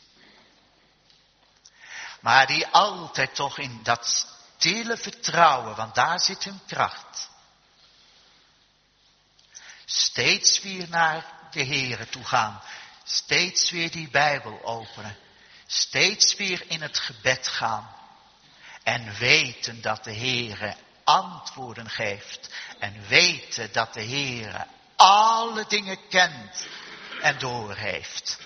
Maar die altijd toch in dat stille vertrouwen, want daar zit hun kracht. Steeds weer naar de Heere toe gaan. Steeds weer die Bijbel openen. Steeds weer in het gebed gaan. En weten dat de Heere antwoorden geeft. En weten dat de Heere alle dingen kent en doorheeft.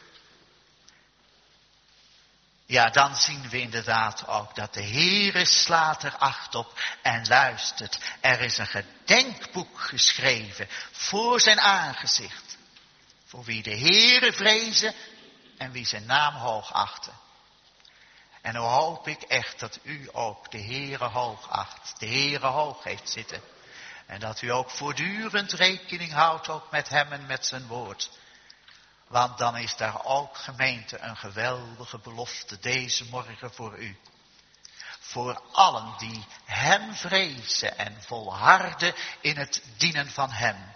Ja, dan zien we inderdaad ook dat de Heere slaat er acht op en luistert. Er is een gedenkboek geschreven voor zijn aangezicht. Voor wie de Heere vrezen en wie zijn naam hoog achten. En dan hoop ik echt dat u ook de Heere hoog acht. De Heere hoog heeft zitten. En dat u ook voortdurend rekening houdt ook met hem en met zijn woord. Want dan is daar ook gemeente een geweldige belofte deze morgen voor u. Voor allen die hem vrezen en volharden in het dienen van hem.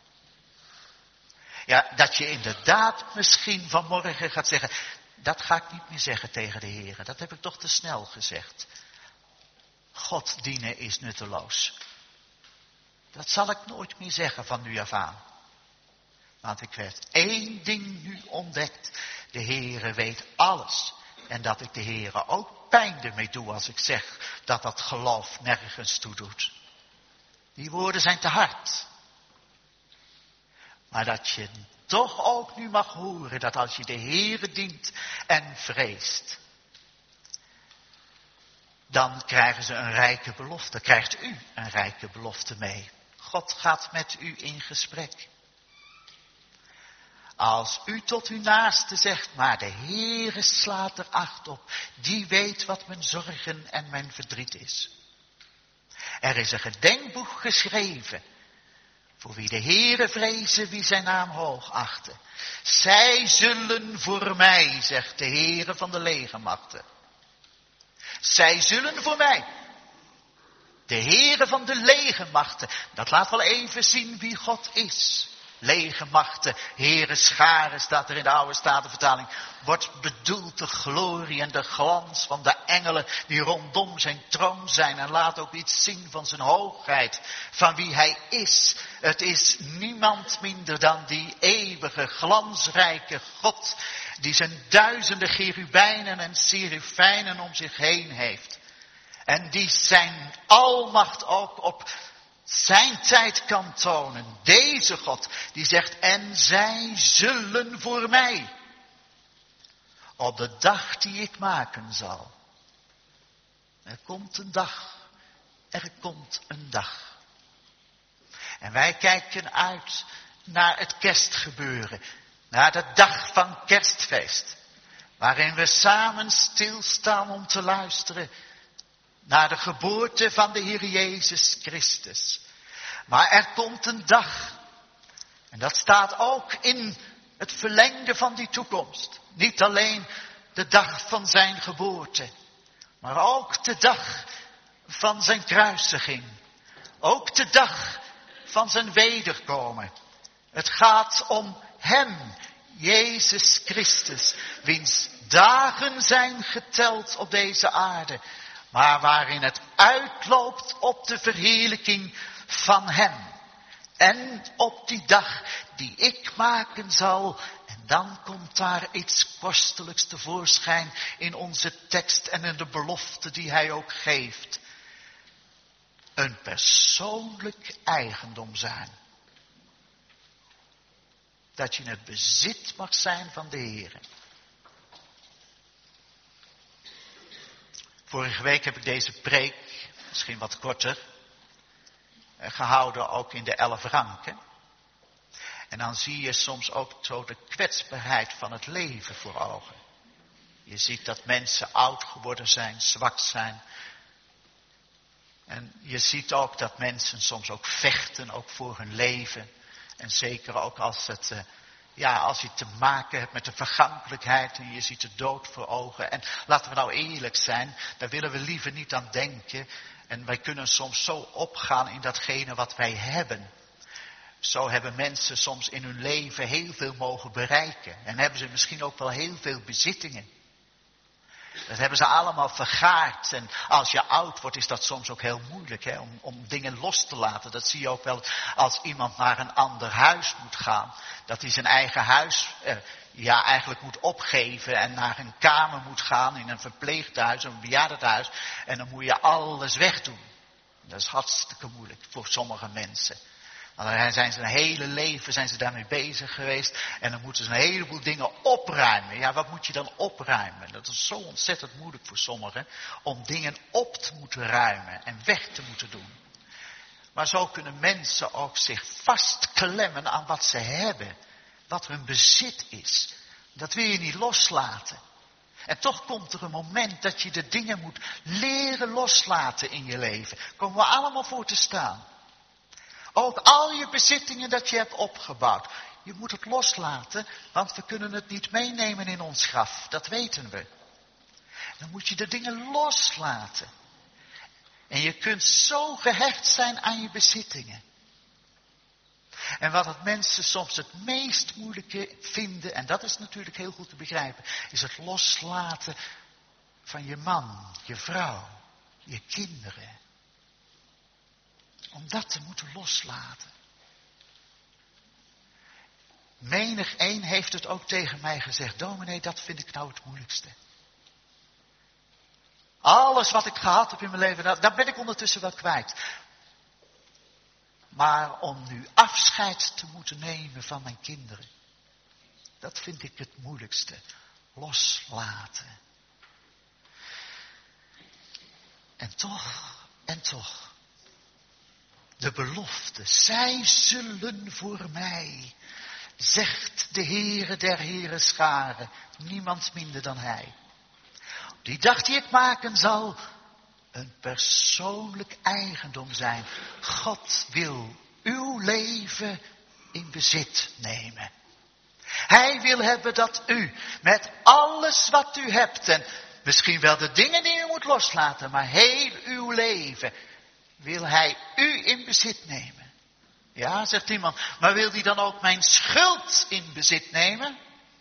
Ja, dat je inderdaad misschien vanmorgen gaat zeggen, dat ga ik niet meer zeggen tegen de Heer. Dat heb ik toch te snel gezegd. God dienen is nutteloos. Dat zal ik nooit meer zeggen van nu af aan. Want ik werd één ding nu ontdekt. De Heere weet alles. En dat ik de Heere ook pijn ermee doe als ik zeg dat dat geloof nergens toe doet. Die woorden zijn te hard. Maar dat je toch ook nu mag horen dat als je de Heere dient en vreest. Dan krijgen ze een rijke belofte. Krijgt u een rijke belofte mee. God gaat met u in gesprek. Als u tot uw naaste zegt, maar de Heere slaat er acht op. Die weet wat mijn zorgen en mijn verdriet is. Er is een gedenkboek geschreven. Voor wie de Heere vrezen, wie zijn naam hoog achten. Zij zullen voor mij, zegt de Heere van de legermachten. Zij zullen voor mij. De Heere van de legermachten. Dat laat wel even zien wie God is. Legermachten, Heere scharen staat er in de oude Statenvertaling. Wordt bedoeld de glorie en de glans van de engelen die rondom zijn troon zijn. En laat ook iets zien van zijn hoogheid, van wie hij is. Het is niemand minder dan die eeuwige, glansrijke God. Die zijn duizenden cherubijnen en serafijnen om zich heen heeft. En die zijn almacht ook op zijn tijd kan tonen. Deze God die zegt, en zij zullen voor mij. Op de dag die ik maken zal. Er komt een dag. Er komt een dag. En wij kijken uit naar het kerstgebeuren. Naar de dag van kerstfeest. Waarin we samen stilstaan om te luisteren naar de geboorte van de Heer Jezus Christus. Maar er komt een dag. En dat staat ook in het verlengde van die toekomst. Niet alleen de dag van zijn geboorte. Maar ook de dag van zijn kruisiging. Ook de dag van zijn wederkomen. Het gaat om hem, Jezus Christus, wiens dagen zijn geteld op deze aarde, maar waarin het uitloopt op de verheerlijking van hem. En op die dag die ik maken zal, en dan komt daar iets kostelijks tevoorschijn in onze tekst en in de belofte die hij ook geeft. Een persoonlijk eigendom zijn. Dat je in het bezit mag zijn van de Heer. Vorige week heb ik deze preek, misschien wat korter, gehouden ook in de 11 ranken. En dan zie je soms ook zo de kwetsbaarheid van het leven voor ogen. Je ziet dat mensen oud geworden zijn, zwak zijn. En je ziet ook dat mensen soms ook vechten, ook voor hun leven. En zeker ook als je te maken hebt met de vergankelijkheid en je ziet de dood voor ogen. En laten we nou eerlijk zijn, daar willen we liever niet aan denken. En wij kunnen soms zo opgaan in datgene wat wij hebben. Zo hebben mensen soms in hun leven heel veel mogen bereiken. En hebben ze misschien ook wel heel veel bezittingen. Dat hebben ze allemaal vergaard. En als je oud wordt is dat soms ook heel moeilijk, hè, om dingen los te laten. Dat zie je ook wel als iemand naar een ander huis moet gaan. Dat hij zijn eigen huis eigenlijk moet opgeven en naar een kamer moet gaan in een verpleeghuis, een bejaardenhuis. En dan moet je alles wegdoen. Dat is hartstikke moeilijk voor sommige mensen. Dan zijn ze een hele leven daarmee bezig geweest. En dan moeten ze een heleboel dingen opruimen. Ja, wat moet je dan opruimen? Dat is zo ontzettend moeilijk voor sommigen. Om dingen op te moeten ruimen en weg te moeten doen. Maar zo kunnen mensen ook zich vastklemmen aan wat ze hebben. Wat hun bezit is. Dat wil je niet loslaten. En toch komt er een moment dat je de dingen moet leren loslaten in je leven. Komen we allemaal voor te staan. Ook al je bezittingen dat je hebt opgebouwd. Je moet het loslaten, want we kunnen het niet meenemen in ons graf. Dat weten we. Dan moet je de dingen loslaten. En je kunt zo gehecht zijn aan je bezittingen. En wat het mensen soms het meest moeilijke vinden, en dat is natuurlijk heel goed te begrijpen, is het loslaten van je man, je vrouw, je kinderen. Om dat te moeten loslaten. Menig een heeft het ook tegen mij gezegd. Dominee, dat vind ik nou het moeilijkste. Alles wat ik gehad heb in mijn leven, daar ben ik ondertussen wel kwijt. Maar om nu afscheid te moeten nemen van mijn kinderen. Dat vind ik het moeilijkste. Loslaten. En toch. De belofte, zij zullen voor mij, zegt de Heere der Heren scharen, niemand minder dan hij. Op die dag die ik maken zal, een persoonlijk eigendom zijn. God wil uw leven in bezit nemen. Hij wil hebben dat u met alles wat u hebt en misschien wel de dingen die u moet loslaten, maar heel uw leven wil hij u in bezit nemen. Ja, zegt iemand, maar wil hij dan ook mijn schuld in bezit nemen?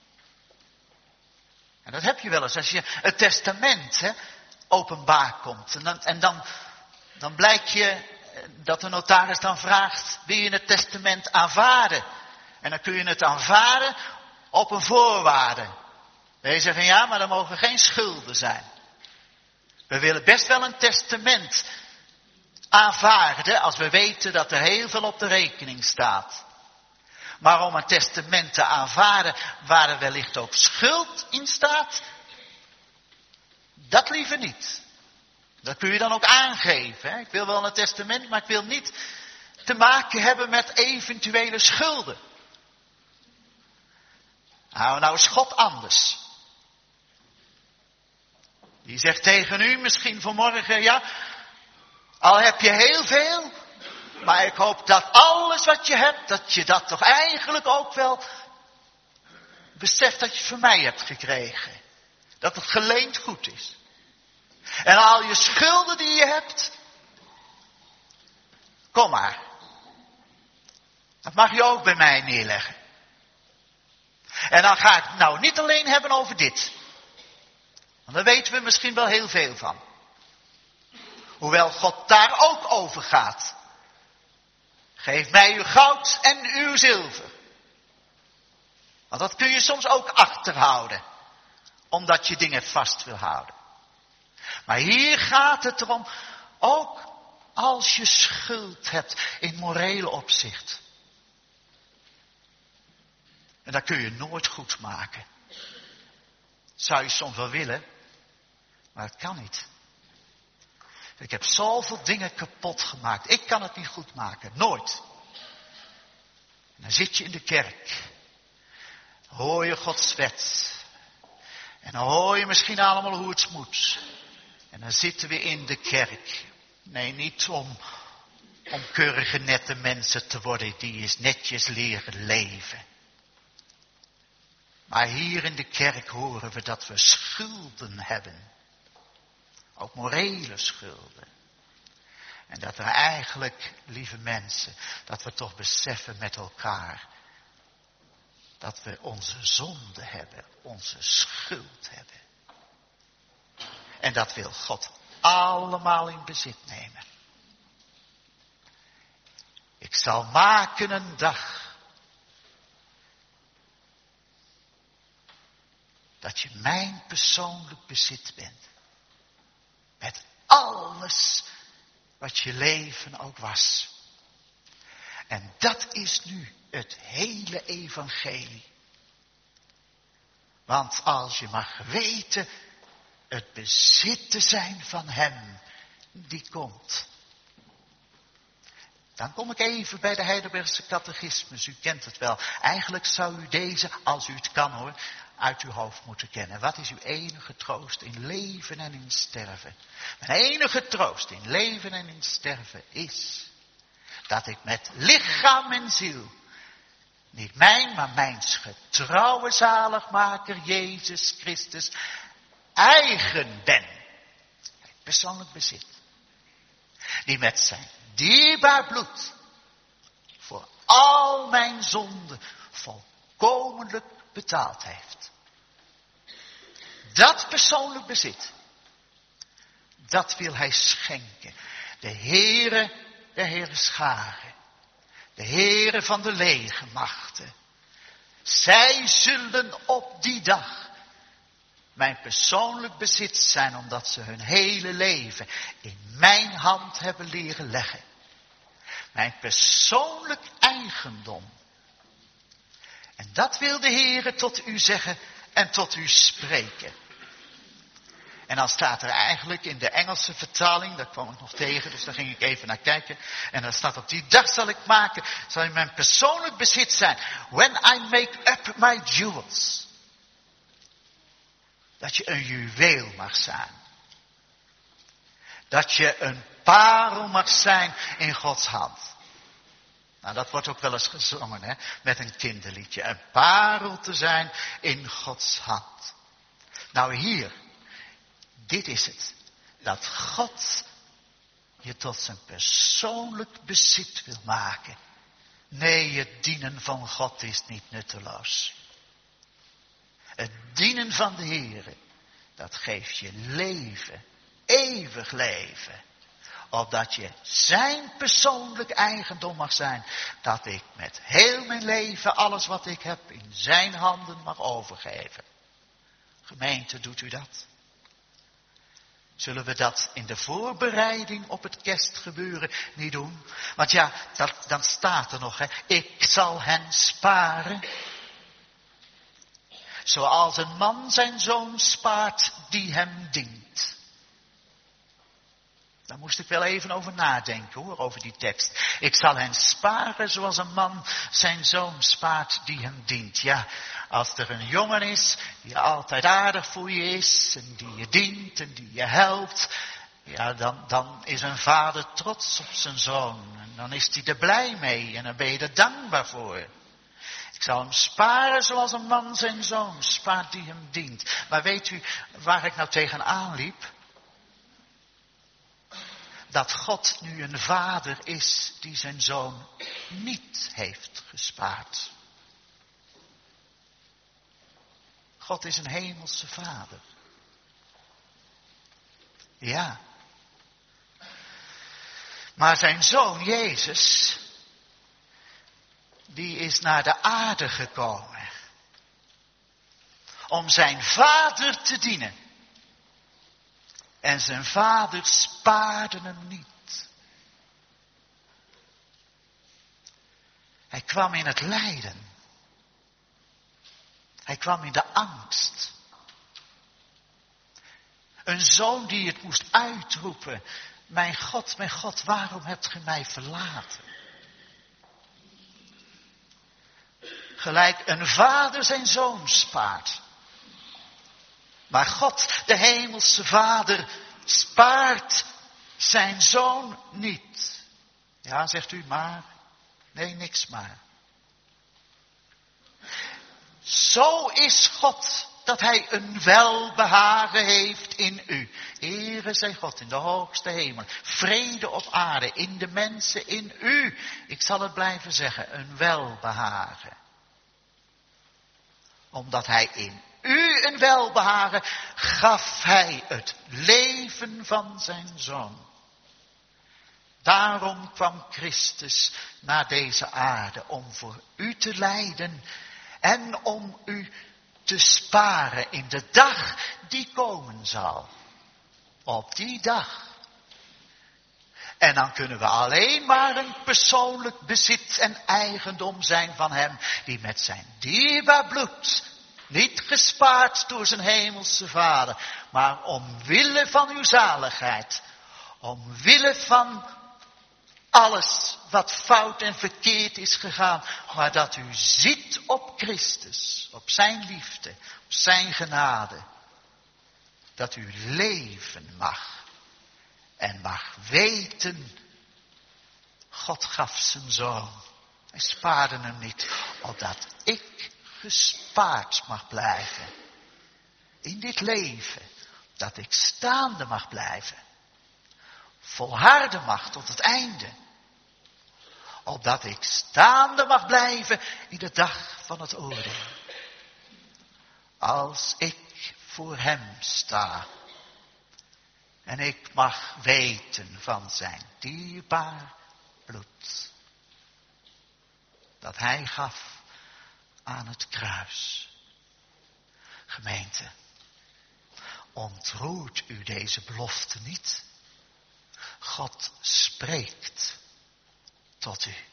En dat heb je wel eens als je het testament openbaar komt. En dan blijkt je dat de notaris dan vraagt, wil je het testament aanvaarden? En dan kun je het aanvaarden op een voorwaarde. Dan je zegt van ja, maar er mogen geen schulden zijn. We willen best wel een testament aanvaarden als we weten dat er heel veel op de rekening staat. Maar om een testament te aanvaarden waar er wellicht ook schuld in staat, dat liever niet. Dat kun je dan ook aangeven. Hè? Ik wil wel een testament, maar ik wil niet te maken hebben met eventuele schulden. Nou is God anders. Die zegt tegen u misschien vanmorgen, ja, al heb je heel veel, maar ik hoop dat alles wat je hebt, dat je dat toch eigenlijk ook wel beseft dat je van mij hebt gekregen. Dat het geleend goed is. En al je schulden die je hebt, Kom maar. Dat mag je ook bij mij neerleggen. En dan ga ik het nou niet alleen hebben over dit. Want daar weten we misschien wel heel veel van. Hoewel God daar ook over gaat. Geef mij uw goud en uw zilver. Want dat kun je soms ook achterhouden. Omdat je dingen vast wil houden. Maar hier gaat het erom. Ook als je schuld hebt in morele opzicht. En dat kun je nooit goed maken. Zou je soms wel willen. Maar het kan niet. Ik heb zoveel dingen kapot gemaakt. Ik kan het niet goed maken. Nooit. En dan zit je in de kerk. Hoor je Gods wet. En dan hoor je misschien allemaal hoe het moet. En dan zitten we in de kerk. Nee, niet om keurige nette mensen te worden die eens netjes leren leven. Maar hier in de kerk horen we dat we schulden hebben. Ook morele schulden. En dat er eigenlijk, lieve mensen, dat we toch beseffen met elkaar. Dat we onze zonde hebben, onze schuld hebben. En dat wil God allemaal in bezit nemen. Ik zal maken een dag. Dat je mijn persoonlijk bezit bent. Met alles wat je leven ook was. En dat is nu het hele evangelie. Want als je mag weten het bezit te zijn van hem die komt. Dan kom ik even bij de Heidelbergse catechismus. U kent het wel. Eigenlijk zou u deze, als u het kan hoor, uit uw hoofd moeten kennen. Wat is uw enige troost in leven en in sterven? Mijn enige troost in leven en in sterven is dat ik met lichaam en ziel, niet mijn, maar mijns getrouwe zaligmaker Jezus Christus, eigen ben. Persoonlijk bezit. Die met zijn dierbaar bloed voor al mijn zonden volkomenlijk betaald heeft. Dat persoonlijk bezit, dat wil hij schenken. De Heere der Heerscharen, de Heere van de legermachten. Zij zullen op die dag mijn persoonlijk bezit zijn, omdat ze hun hele leven in mijn hand hebben leren leggen. Mijn persoonlijk eigendom. En dat wil de Heere tot u zeggen en tot u spreken. En dan staat er eigenlijk in de Engelse vertaling, daar kwam ik nog tegen, dus daar ging ik even naar kijken. En dan staat op die dag zal ik maken, zal in mijn persoonlijk bezit zijn. When I make up my jewels. Dat je een juweel mag zijn. Dat je een parel mag zijn in Gods hand. Nou, dat wordt ook wel eens gezongen, hè, met een kinderliedje. Een parel te zijn in Gods hand. Nou hier, dit is het. Dat God je tot zijn persoonlijk bezit wil maken. Nee, het dienen van God is niet nutteloos. Het dienen van de Heere, dat geeft je leven, eeuwig leven. Opdat je zijn persoonlijk eigendom mag zijn. Dat ik met heel mijn leven alles wat ik heb in zijn handen mag overgeven. Gemeente, doet u dat? Zullen we dat in de voorbereiding op het kerstgebeuren niet doen? Want ja, dan staat er nog, hè. Ik zal hen sparen. Zoals een man zijn zoon spaart die hem dient. Daar moest ik wel even over nadenken hoor, over die tekst. Ik zal hen sparen zoals een man zijn zoon spaart die hem dient. Ja, als er een jongen is die altijd aardig voor je is en die je dient en die je helpt. Ja, dan is een vader trots op zijn zoon. En dan is hij er blij mee en dan ben je er dankbaar voor. Ik zal hem sparen zoals een man zijn zoon spaart die hem dient. Maar weet u waar ik nou tegenaan liep? dat God nu een vader is die zijn zoon niet heeft gespaard. God is een hemelse vader. Ja. Maar zijn zoon Jezus, die is naar de aarde gekomen om zijn vader te dienen. En zijn vader spaarde hem niet. Hij kwam in het lijden. Hij kwam in de angst. Een zoon die het moest uitroepen. Mijn God, waarom hebt ge mij verlaten? Gelijk een vader zijn zoon spaart. Maar God, de hemelse vader, spaart zijn zoon niet. Ja, zegt u maar. Nee, niks maar. Zo is God, dat hij een welbehagen heeft in u. Ere zij God in de hoogste hemel. Vrede op aarde, in de mensen, in u. Ik zal het blijven zeggen, een welbehagen. Omdat hij in u een welbehagen gaf hij het leven van zijn zoon. Daarom kwam Christus naar deze aarde om voor u te lijden en om u te sparen in de dag die komen zal. Op die dag. En dan kunnen we alleen maar een persoonlijk bezit en eigendom zijn van hem, die met zijn dierbaar bloed, niet gespaard door zijn hemelse vader, maar omwille van uw zaligheid, omwille van alles wat fout en verkeerd is gegaan, maar dat u ziet op Christus, op zijn liefde, op zijn genade, dat u leven mag en mag weten, God gaf zijn zoon. Hij spaarde hem niet, opdat ik gespaard mag blijven. In dit leven, dat ik staande mag blijven. Volharden mag tot het einde. Opdat ik staande mag blijven in de dag van het oordeel. Als ik voor hem sta. En ik mag weten van zijn dierbaar bloed. Dat hij gaf aan het kruis. Gemeente, ontroert u deze belofte niet. God spreekt tot u.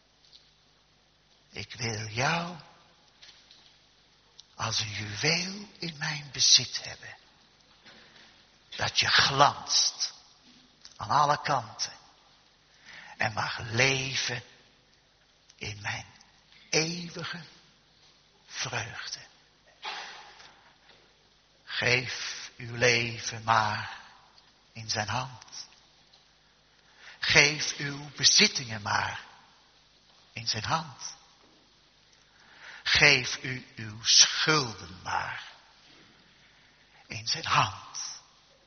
Ik wil jou als een juweel in mijn bezit hebben. Dat je glanst aan alle kanten. En mag leven in mijn eeuwige vreugde. Geef uw leven maar in zijn hand. Geef uw bezittingen maar in zijn hand. Geef u uw schulden maar in zijn hand.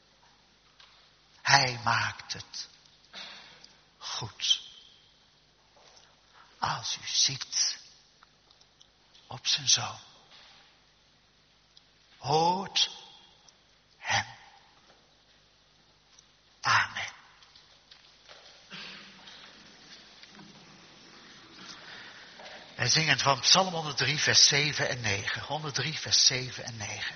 Hij maakt het goed. Als u ziet op zijn zoon. Hoort hem. Amen. Wij zingen van Psalm 103 vers 7 en 9. 103 vers 7 en 9.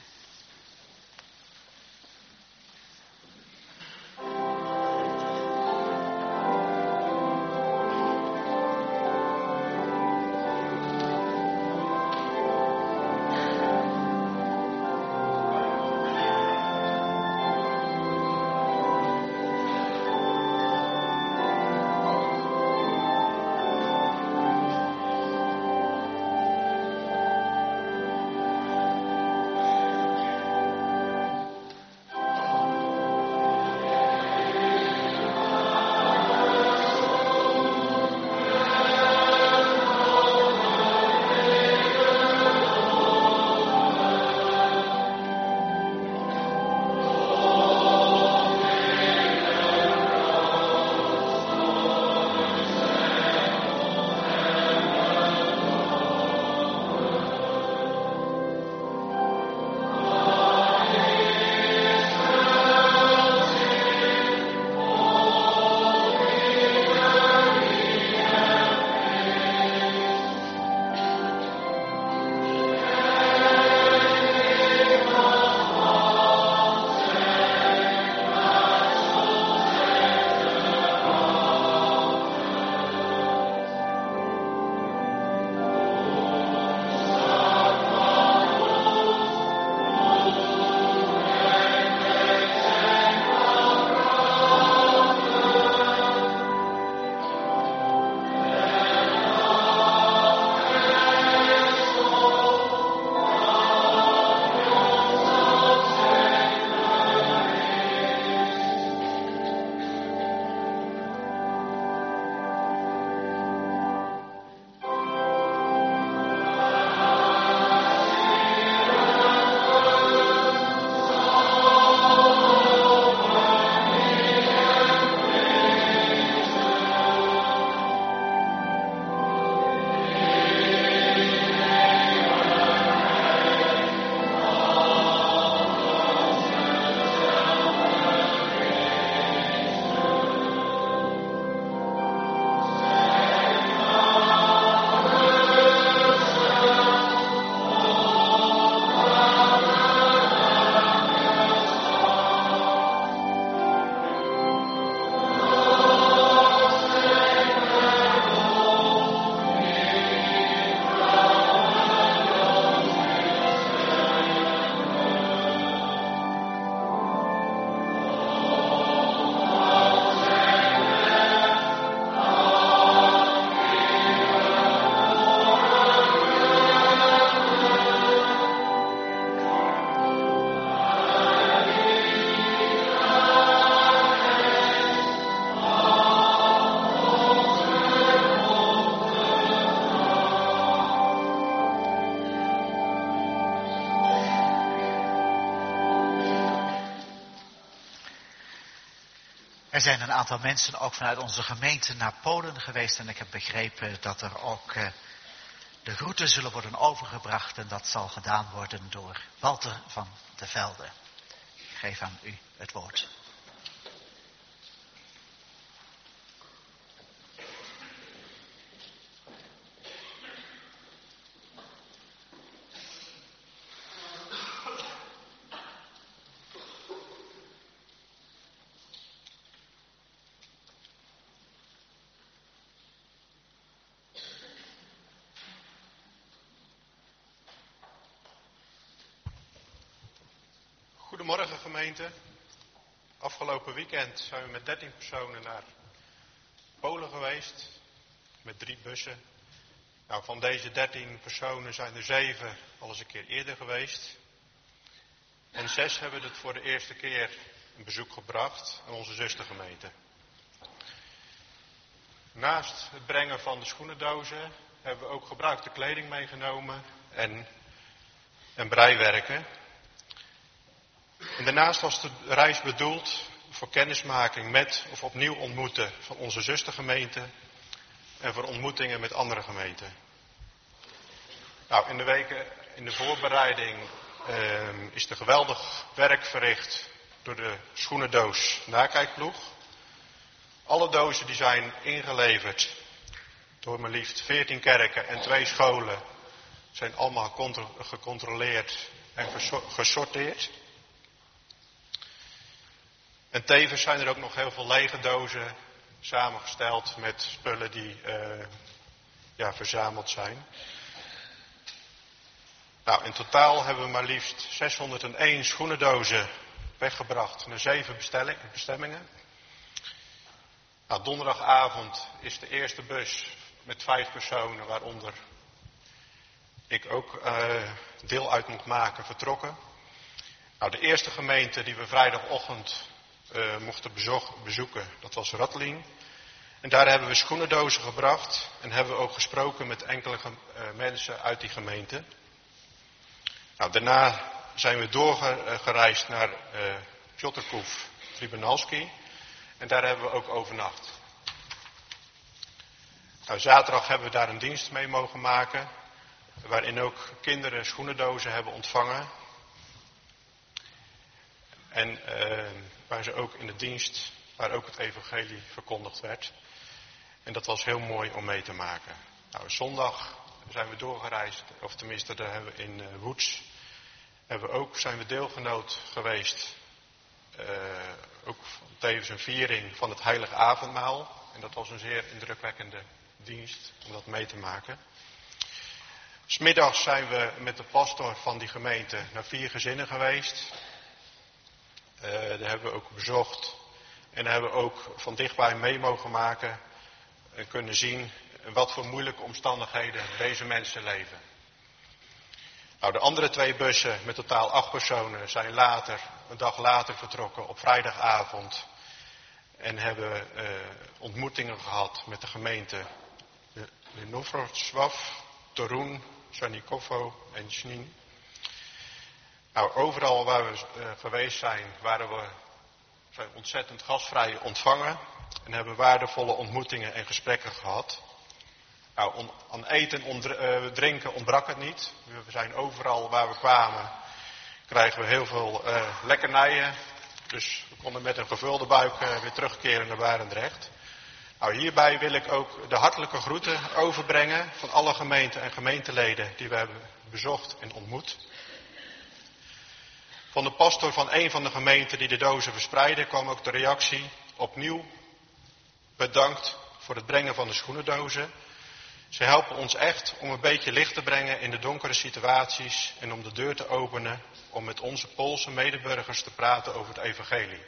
Er zijn een aantal mensen ook vanuit onze gemeente naar Polen geweest en ik heb begrepen dat er ook de groeten zullen worden overgebracht en dat zal gedaan worden door Walter van de Velde. Ik geef aan u het woord. Goedemorgen gemeente. Afgelopen weekend zijn we met 13 personen naar Polen geweest. Met 3 bussen. Nou, van deze 13 personen zijn er 7 al eens een keer eerder geweest. En 6 hebben het voor de eerste keer een bezoek gebracht aan onze zustergemeente. Naast het brengen van de schoenendozen hebben we ook gebruikte kleding meegenomen en breiwerken. En daarnaast was de reis bedoeld voor kennismaking met of opnieuw ontmoeten van onze zustergemeente en voor ontmoetingen met andere gemeenten. Nou, in de weken in de voorbereiding is er geweldig werk verricht door de schoenendoos nakijkploeg. Alle dozen die zijn ingeleverd door maar liefst 14 kerken en 2 scholen zijn allemaal gecontroleerd en gesorteerd. En tevens zijn er ook nog heel veel lege dozen samengesteld met spullen die verzameld zijn. Nou, in totaal hebben we maar liefst 601 schoenendozen weggebracht naar 7 bestemmingen. Nou, donderdagavond is de eerste bus met 5 personen, waaronder ik ook deel uit moet maken, vertrokken. Nou, de eerste gemeente die we vrijdagochtend mochten bezoeken, dat was Radlin. En daar hebben we schoenendozen gebracht en hebben we ook gesproken met enkele mensen uit die gemeente. Nou, daarna zijn we doorgereisd naar Piotrków Trybunalski en daar hebben we ook overnacht. Nou, zaterdag hebben we daar een dienst mee mogen maken, waarin ook kinderen schoenendozen hebben ontvangen. En waar ze ook in de dienst, waar ook het evangelie verkondigd werd. En dat was heel mooi om mee te maken. Nou, zondag zijn we doorgereisd, of tenminste daar hebben we in Woets, zijn we deelgenoot geweest. Ook tevens een viering van het heilige avondmaal. En dat was een zeer indrukwekkende dienst om dat mee te maken. 'S Middags zijn we met de pastor van die gemeente naar 4 gezinnen geweest. Daar hebben we ook bezocht. En daar hebben we ook van dichtbij mee mogen maken en kunnen zien in wat voor moeilijke omstandigheden deze mensen leven. Nou, de andere 2 bussen met totaal 8 personen zijn een dag later vertrokken op vrijdagavond. En hebben ontmoetingen gehad met de gemeente Wrocław, Torun, Czernikowo en Żnin. Nou, overal waar we geweest zijn, zijn ontzettend gastvrij ontvangen en hebben waardevolle ontmoetingen en gesprekken gehad. Nou, aan eten en drinken ontbrak het niet. We zijn overal waar we kwamen, krijgen we heel veel lekkernijen. Dus we konden met een gevulde buik weer terugkeren naar Barendrecht. Nou, hierbij wil ik ook de hartelijke groeten overbrengen van alle gemeenten en gemeenteleden die we hebben bezocht en ontmoet. Van de pastor van een van de gemeenten die de dozen verspreidde kwam ook de reactie: opnieuw bedankt voor het brengen van de schoenendozen. Ze helpen ons echt om een beetje licht te brengen in de donkere situaties en om de deur te openen om met onze Poolse medeburgers te praten over het evangelie.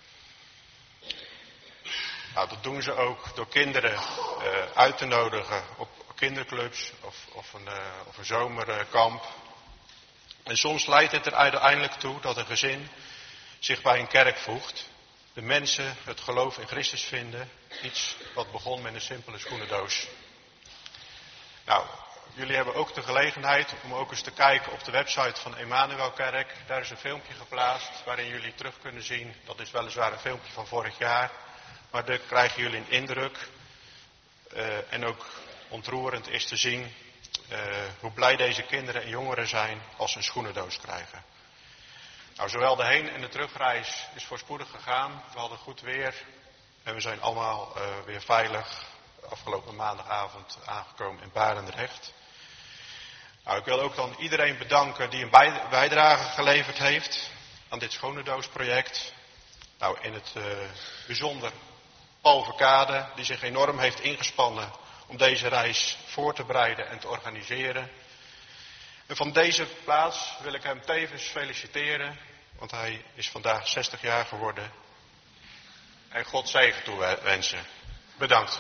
Nou, dat doen ze ook door kinderen uit te nodigen op kinderclubs of een zomerkamp. En soms leidt het er uiteindelijk toe dat een gezin zich bij een kerk voegt. De mensen het geloof in Christus vinden. Iets wat begon met een simpele schoenendoos. Nou, jullie hebben ook de gelegenheid om ook eens te kijken op de website van Emmanuelkerk. Daar is een filmpje geplaatst waarin jullie terug kunnen zien. Dat is weliswaar een filmpje van vorig jaar. maar daar krijgen jullie een indruk. En ook ontroerend is te zien hoe blij deze kinderen en jongeren zijn als ze een schoenendoos krijgen. Nou, zowel de heen- en de terugreis is voorspoedig gegaan. We hadden goed weer en we zijn allemaal weer veilig afgelopen maandagavond aangekomen in Barendrecht. Nou, ik wil ook dan iedereen bedanken die een bijdrage geleverd heeft aan dit schoenendoosproject. Nou, in het bijzonder Paul Verkade, die zich enorm heeft ingespannen om deze reis voor te bereiden en te organiseren. En van deze plaats wil ik hem tevens feliciteren, want hij is vandaag 60 jaar geworden. En God zegen toewensen. Bedankt.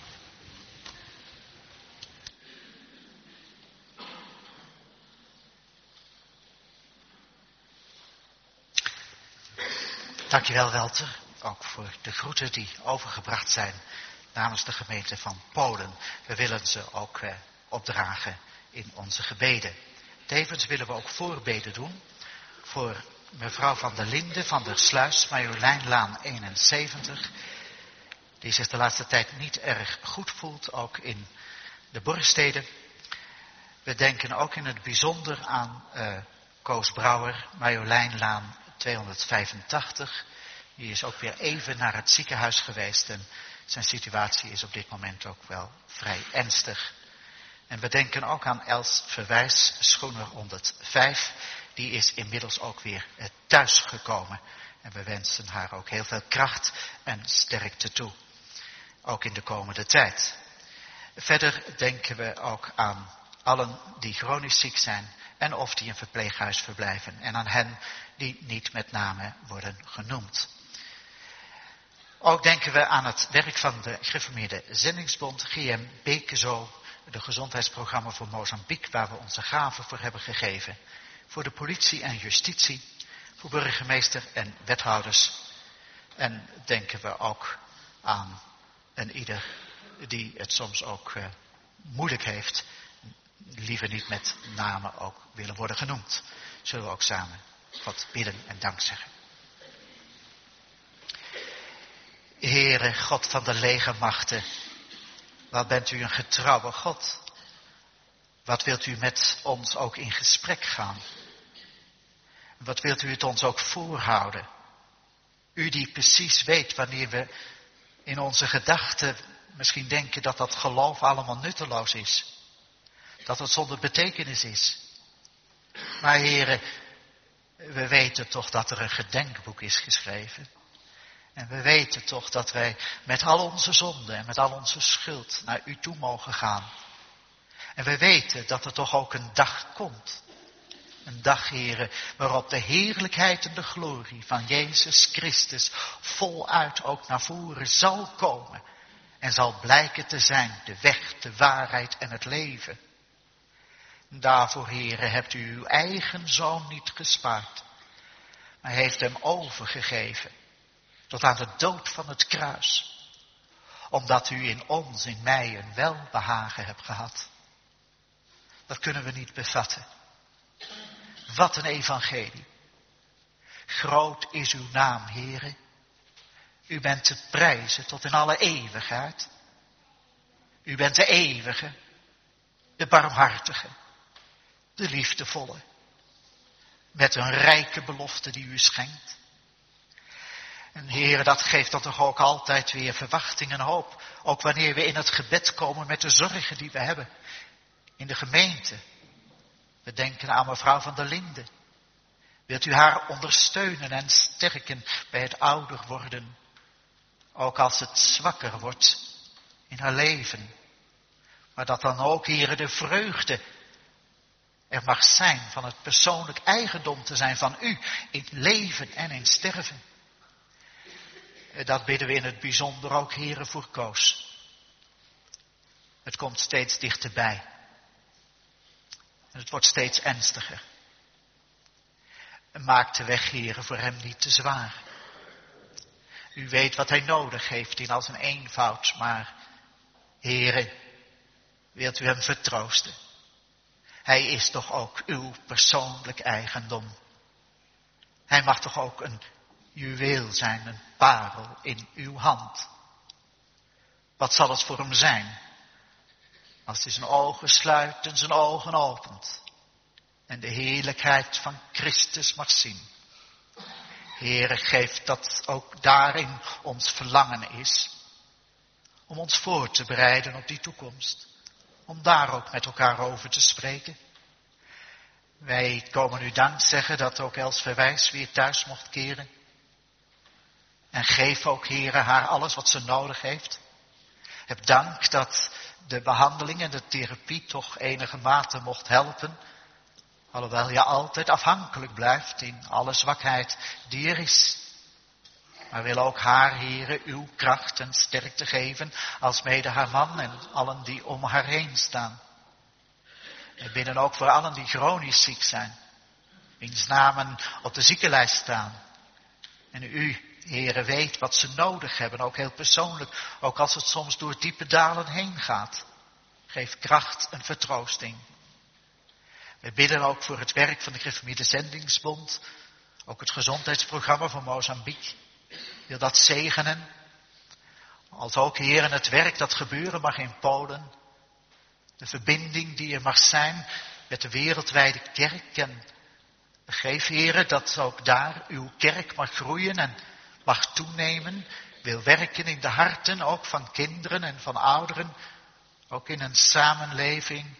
Dankjewel, Walter, ook voor de groeten die overgebracht zijn namens de gemeente van Polen. We willen ze ook opdragen in onze gebeden. Tevens willen we ook voorbeden doen voor mevrouw van der Linden van der Sluis, Marjolijnlaan 71, die zich de laatste tijd niet erg goed voelt, ook in de Borgstede. We denken ook in het bijzonder aan Koos Brouwer, Marjolijnlaan 285. Die is ook weer even naar het ziekenhuis geweest en zijn situatie is op dit moment ook wel vrij ernstig. En we denken ook aan Els Verwijs, schoener 105. Die is inmiddels ook weer thuis gekomen. En we wensen haar ook heel veel kracht en sterkte toe. Ook in de komende tijd. Verder denken we ook aan allen die chronisch ziek zijn en of die in verpleeghuis verblijven. En aan hen die niet met name worden genoemd. Ook denken we aan het werk van de Gereformeerde Zendingsbond, GM Bekezo, de gezondheidsprogramma voor Mozambique, waar we onze gaven voor hebben gegeven. Voor de politie en justitie, voor burgemeester en wethouders. En denken we ook aan een ieder die het soms ook moeilijk heeft, liever niet met namen ook willen worden genoemd. Zullen we ook samen God bidden en dank zeggen. Heere, God van de legermachten, wat bent u een getrouwe God. Wat wilt u met ons ook in gesprek gaan? Wat wilt u het ons ook voorhouden? U die precies weet wanneer we in onze gedachten misschien denken dat dat geloof allemaal nutteloos is. Dat het zonder betekenis is. Maar Heere, we weten toch dat er een gedenkboek is geschreven. En we weten toch dat wij met al onze zonden en met al onze schuld naar u toe mogen gaan. En we weten dat er toch ook een dag komt. Een dag, Heere, waarop de heerlijkheid en de glorie van Jezus Christus voluit ook naar voren zal komen. En zal blijken te zijn de weg, de waarheid en het leven. Daarvoor, Heere, hebt u uw eigen zoon niet gespaard. Maar heeft hem overgegeven. Tot aan de dood van het kruis. Omdat u in ons, in mij, een welbehagen hebt gehad. Dat kunnen we niet bevatten. Wat een evangelie. Groot is uw naam, Heere. U bent te prijzen tot in alle eeuwigheid. U bent de eeuwige, de barmhartige, de liefdevolle. Met een rijke belofte die u schenkt. En Heere, dat geeft dan toch ook altijd weer verwachting en hoop. Ook wanneer we in het gebed komen met de zorgen die we hebben. In de gemeente. We denken aan mevrouw van der Linden. Wilt u haar ondersteunen en sterken bij het ouder worden. Ook als het zwakker wordt in haar leven. Maar dat dan ook, Heere, de vreugde er mag zijn van het persoonlijk eigendom te zijn van u. In leven en in sterven. Dat bidden we in het bijzonder ook, Heere, voor Koos. Het komt steeds dichterbij. En het wordt steeds ernstiger. En maak de weg, Heere, voor hem niet te zwaar. U weet wat hij nodig heeft in al zijn eenvoud, maar Heere, wilt u hem vertroosten? Hij is toch ook uw persoonlijk eigendom. Hij mag toch ook een juweel zijn, een parel in uw hand. Wat zal het voor hem zijn als hij zijn ogen sluit en zijn ogen opent en de heerlijkheid van Christus mag zien. Heere, geef dat ook daarin ons verlangen is om ons voor te bereiden op die toekomst. Om daar ook met elkaar over te spreken. Wij komen u dank zeggen dat ook Els Verwijs weer thuis mocht keren. En geef ook, Heere, haar alles wat ze nodig heeft. Heb dank dat de behandeling en de therapie toch enige mate mocht helpen. Alhoewel je altijd afhankelijk blijft in alle zwakheid die er is. Maar wil ook haar, Heere, uw kracht en sterkte geven, als mede haar man en allen die om haar heen staan. We bidden ook voor allen die chronisch ziek zijn, wiens namen op de ziekenlijst staan. En u, Heere, weet wat ze nodig hebben, ook heel persoonlijk, ook als het soms door diepe dalen heen gaat. Geef kracht en vertroosting. We bidden ook voor het werk van de Gereformeerde Zendingsbond, ook het gezondheidsprogramma van Mozambique. Wil dat zegenen. Als ook, Heer, het werk dat gebeuren mag in Polen. De verbinding die er mag zijn met de wereldwijde kerk. En geef, Heer, dat ook daar uw kerk mag groeien en mag toenemen. Wil werken in de harten ook van kinderen en van ouderen. Ook in een samenleving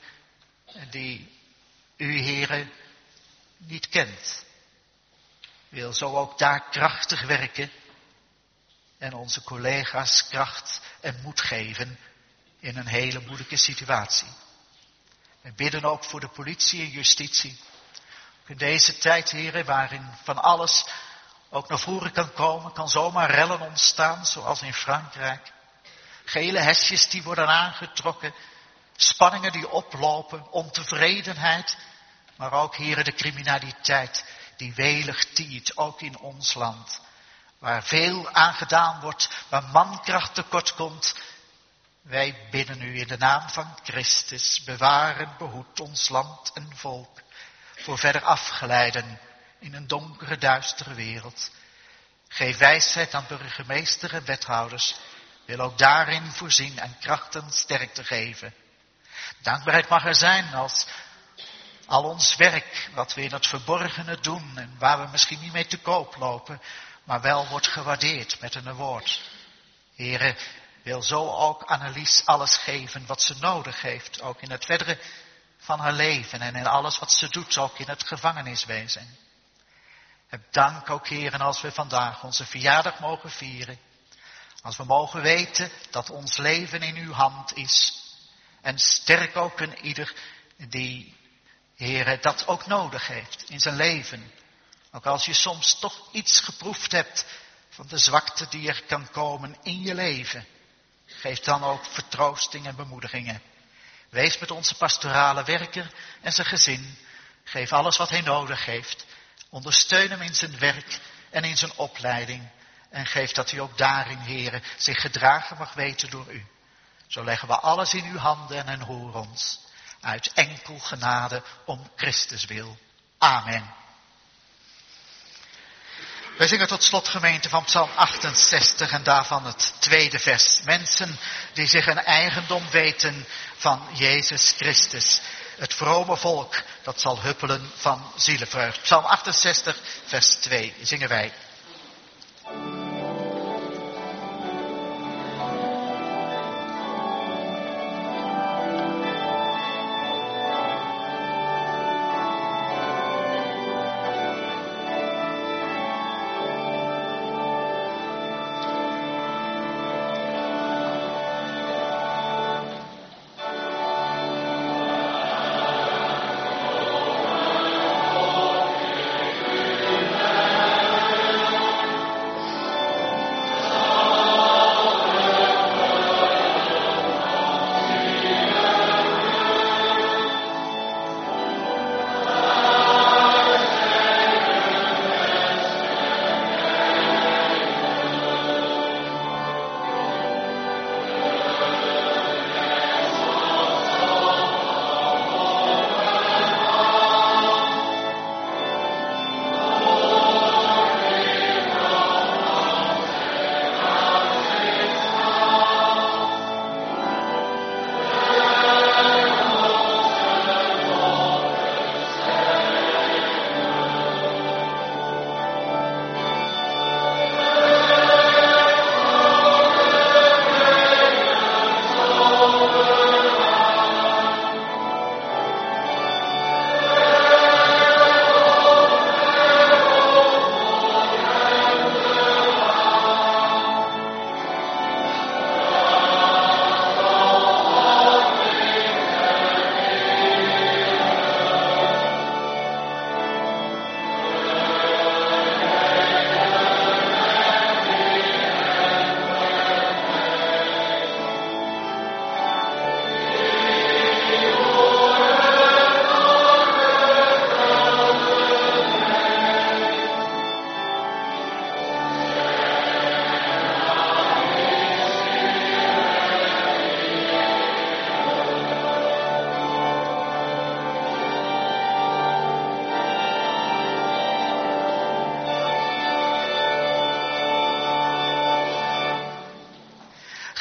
die u, Heer, niet kent. Wil zo ook daar krachtig werken. En onze collega's kracht en moed geven in een hele moeilijke situatie. We bidden ook voor de politie en justitie. Ook in deze tijd, heren, waarin van alles ook naar voren kan komen, kan zomaar rellen ontstaan, zoals in Frankrijk. Gele hesjes die worden aangetrokken, spanningen die oplopen, ontevredenheid, maar ook, heren, de criminaliteit die welig tiert, ook in ons land. Waar veel aangedaan wordt, waar mankracht tekort komt. Wij bidden u in de naam van Christus, bewaar en behoed ons land en volk. Voor verder afgeleiden in een donkere, duistere wereld. Geef wijsheid aan burgemeester en wethouders. Wil ook daarin voorzien en kracht en sterkte geven. Dankbaarheid mag er zijn als al ons werk, wat we in het verborgene doen en waar we misschien niet mee te koop lopen, maar wel wordt gewaardeerd met een woord. Heere, wil zo ook Annelies alles geven wat ze nodig heeft, ook in het verdere van haar leven en in alles wat ze doet, ook in het gevangeniswezen. Heb dank ook, Heere, als we vandaag onze verjaardag mogen vieren. Als we mogen weten dat ons leven in uw hand is. En sterk ook een ieder die, Heere, dat ook nodig heeft in zijn leven. Ook als je soms toch iets geproefd hebt van de zwakte die er kan komen in je leven. Geef dan ook vertroosting en bemoedigingen. Wees met onze pastorale werker en zijn gezin. Geef alles wat hij nodig heeft. Ondersteun hem in zijn werk en in zijn opleiding. En geef dat hij ook daarin, Heere, zich gedragen mag weten door u. Zo leggen we alles in uw handen en hoor ons. Uit enkel genade om Christus wil. Amen. Wij zingen tot slot, gemeente, van Psalm 68 en daarvan het tweede vers. Mensen die zich een eigendom weten van Jezus Christus. Het vrome volk dat zal huppelen van zielevreugd. Psalm 68 vers 2 zingen wij.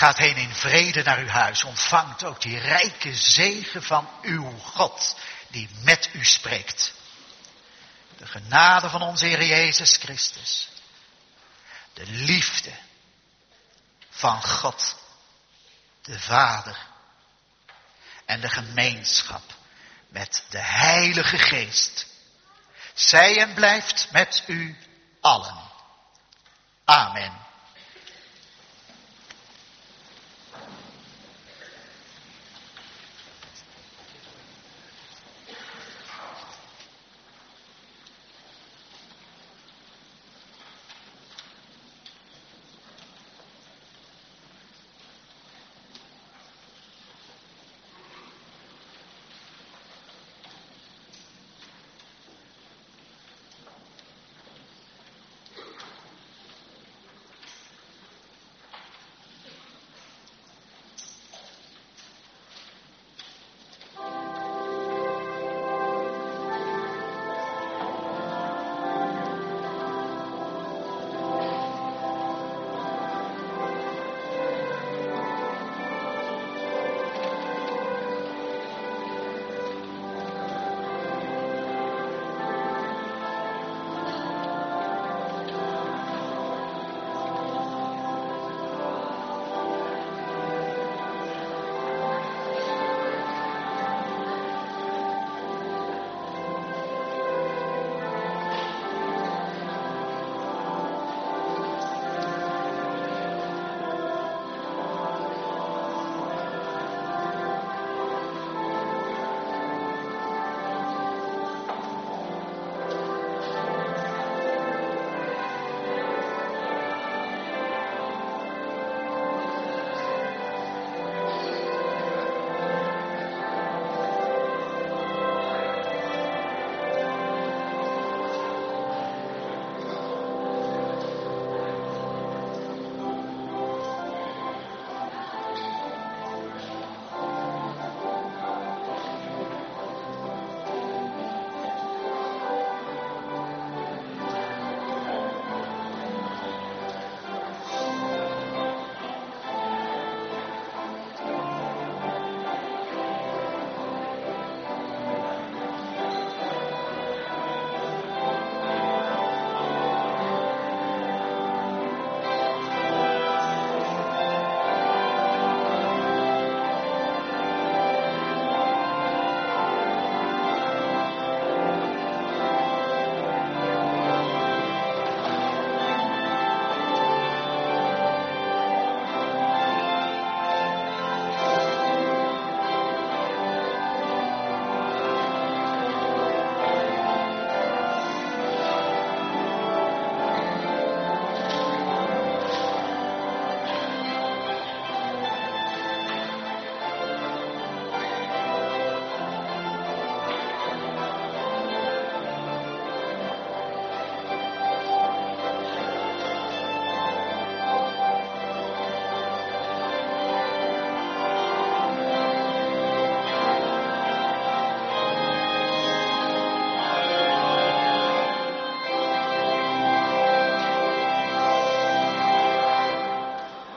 Gaat heen in vrede naar uw huis. Ontvangt ook die rijke zegen van uw God die met u spreekt. De genade van onze Heer Jezus Christus. De liefde van God, de Vader. En de gemeenschap met de Heilige Geest. Zij en blijft met u allen. Amen.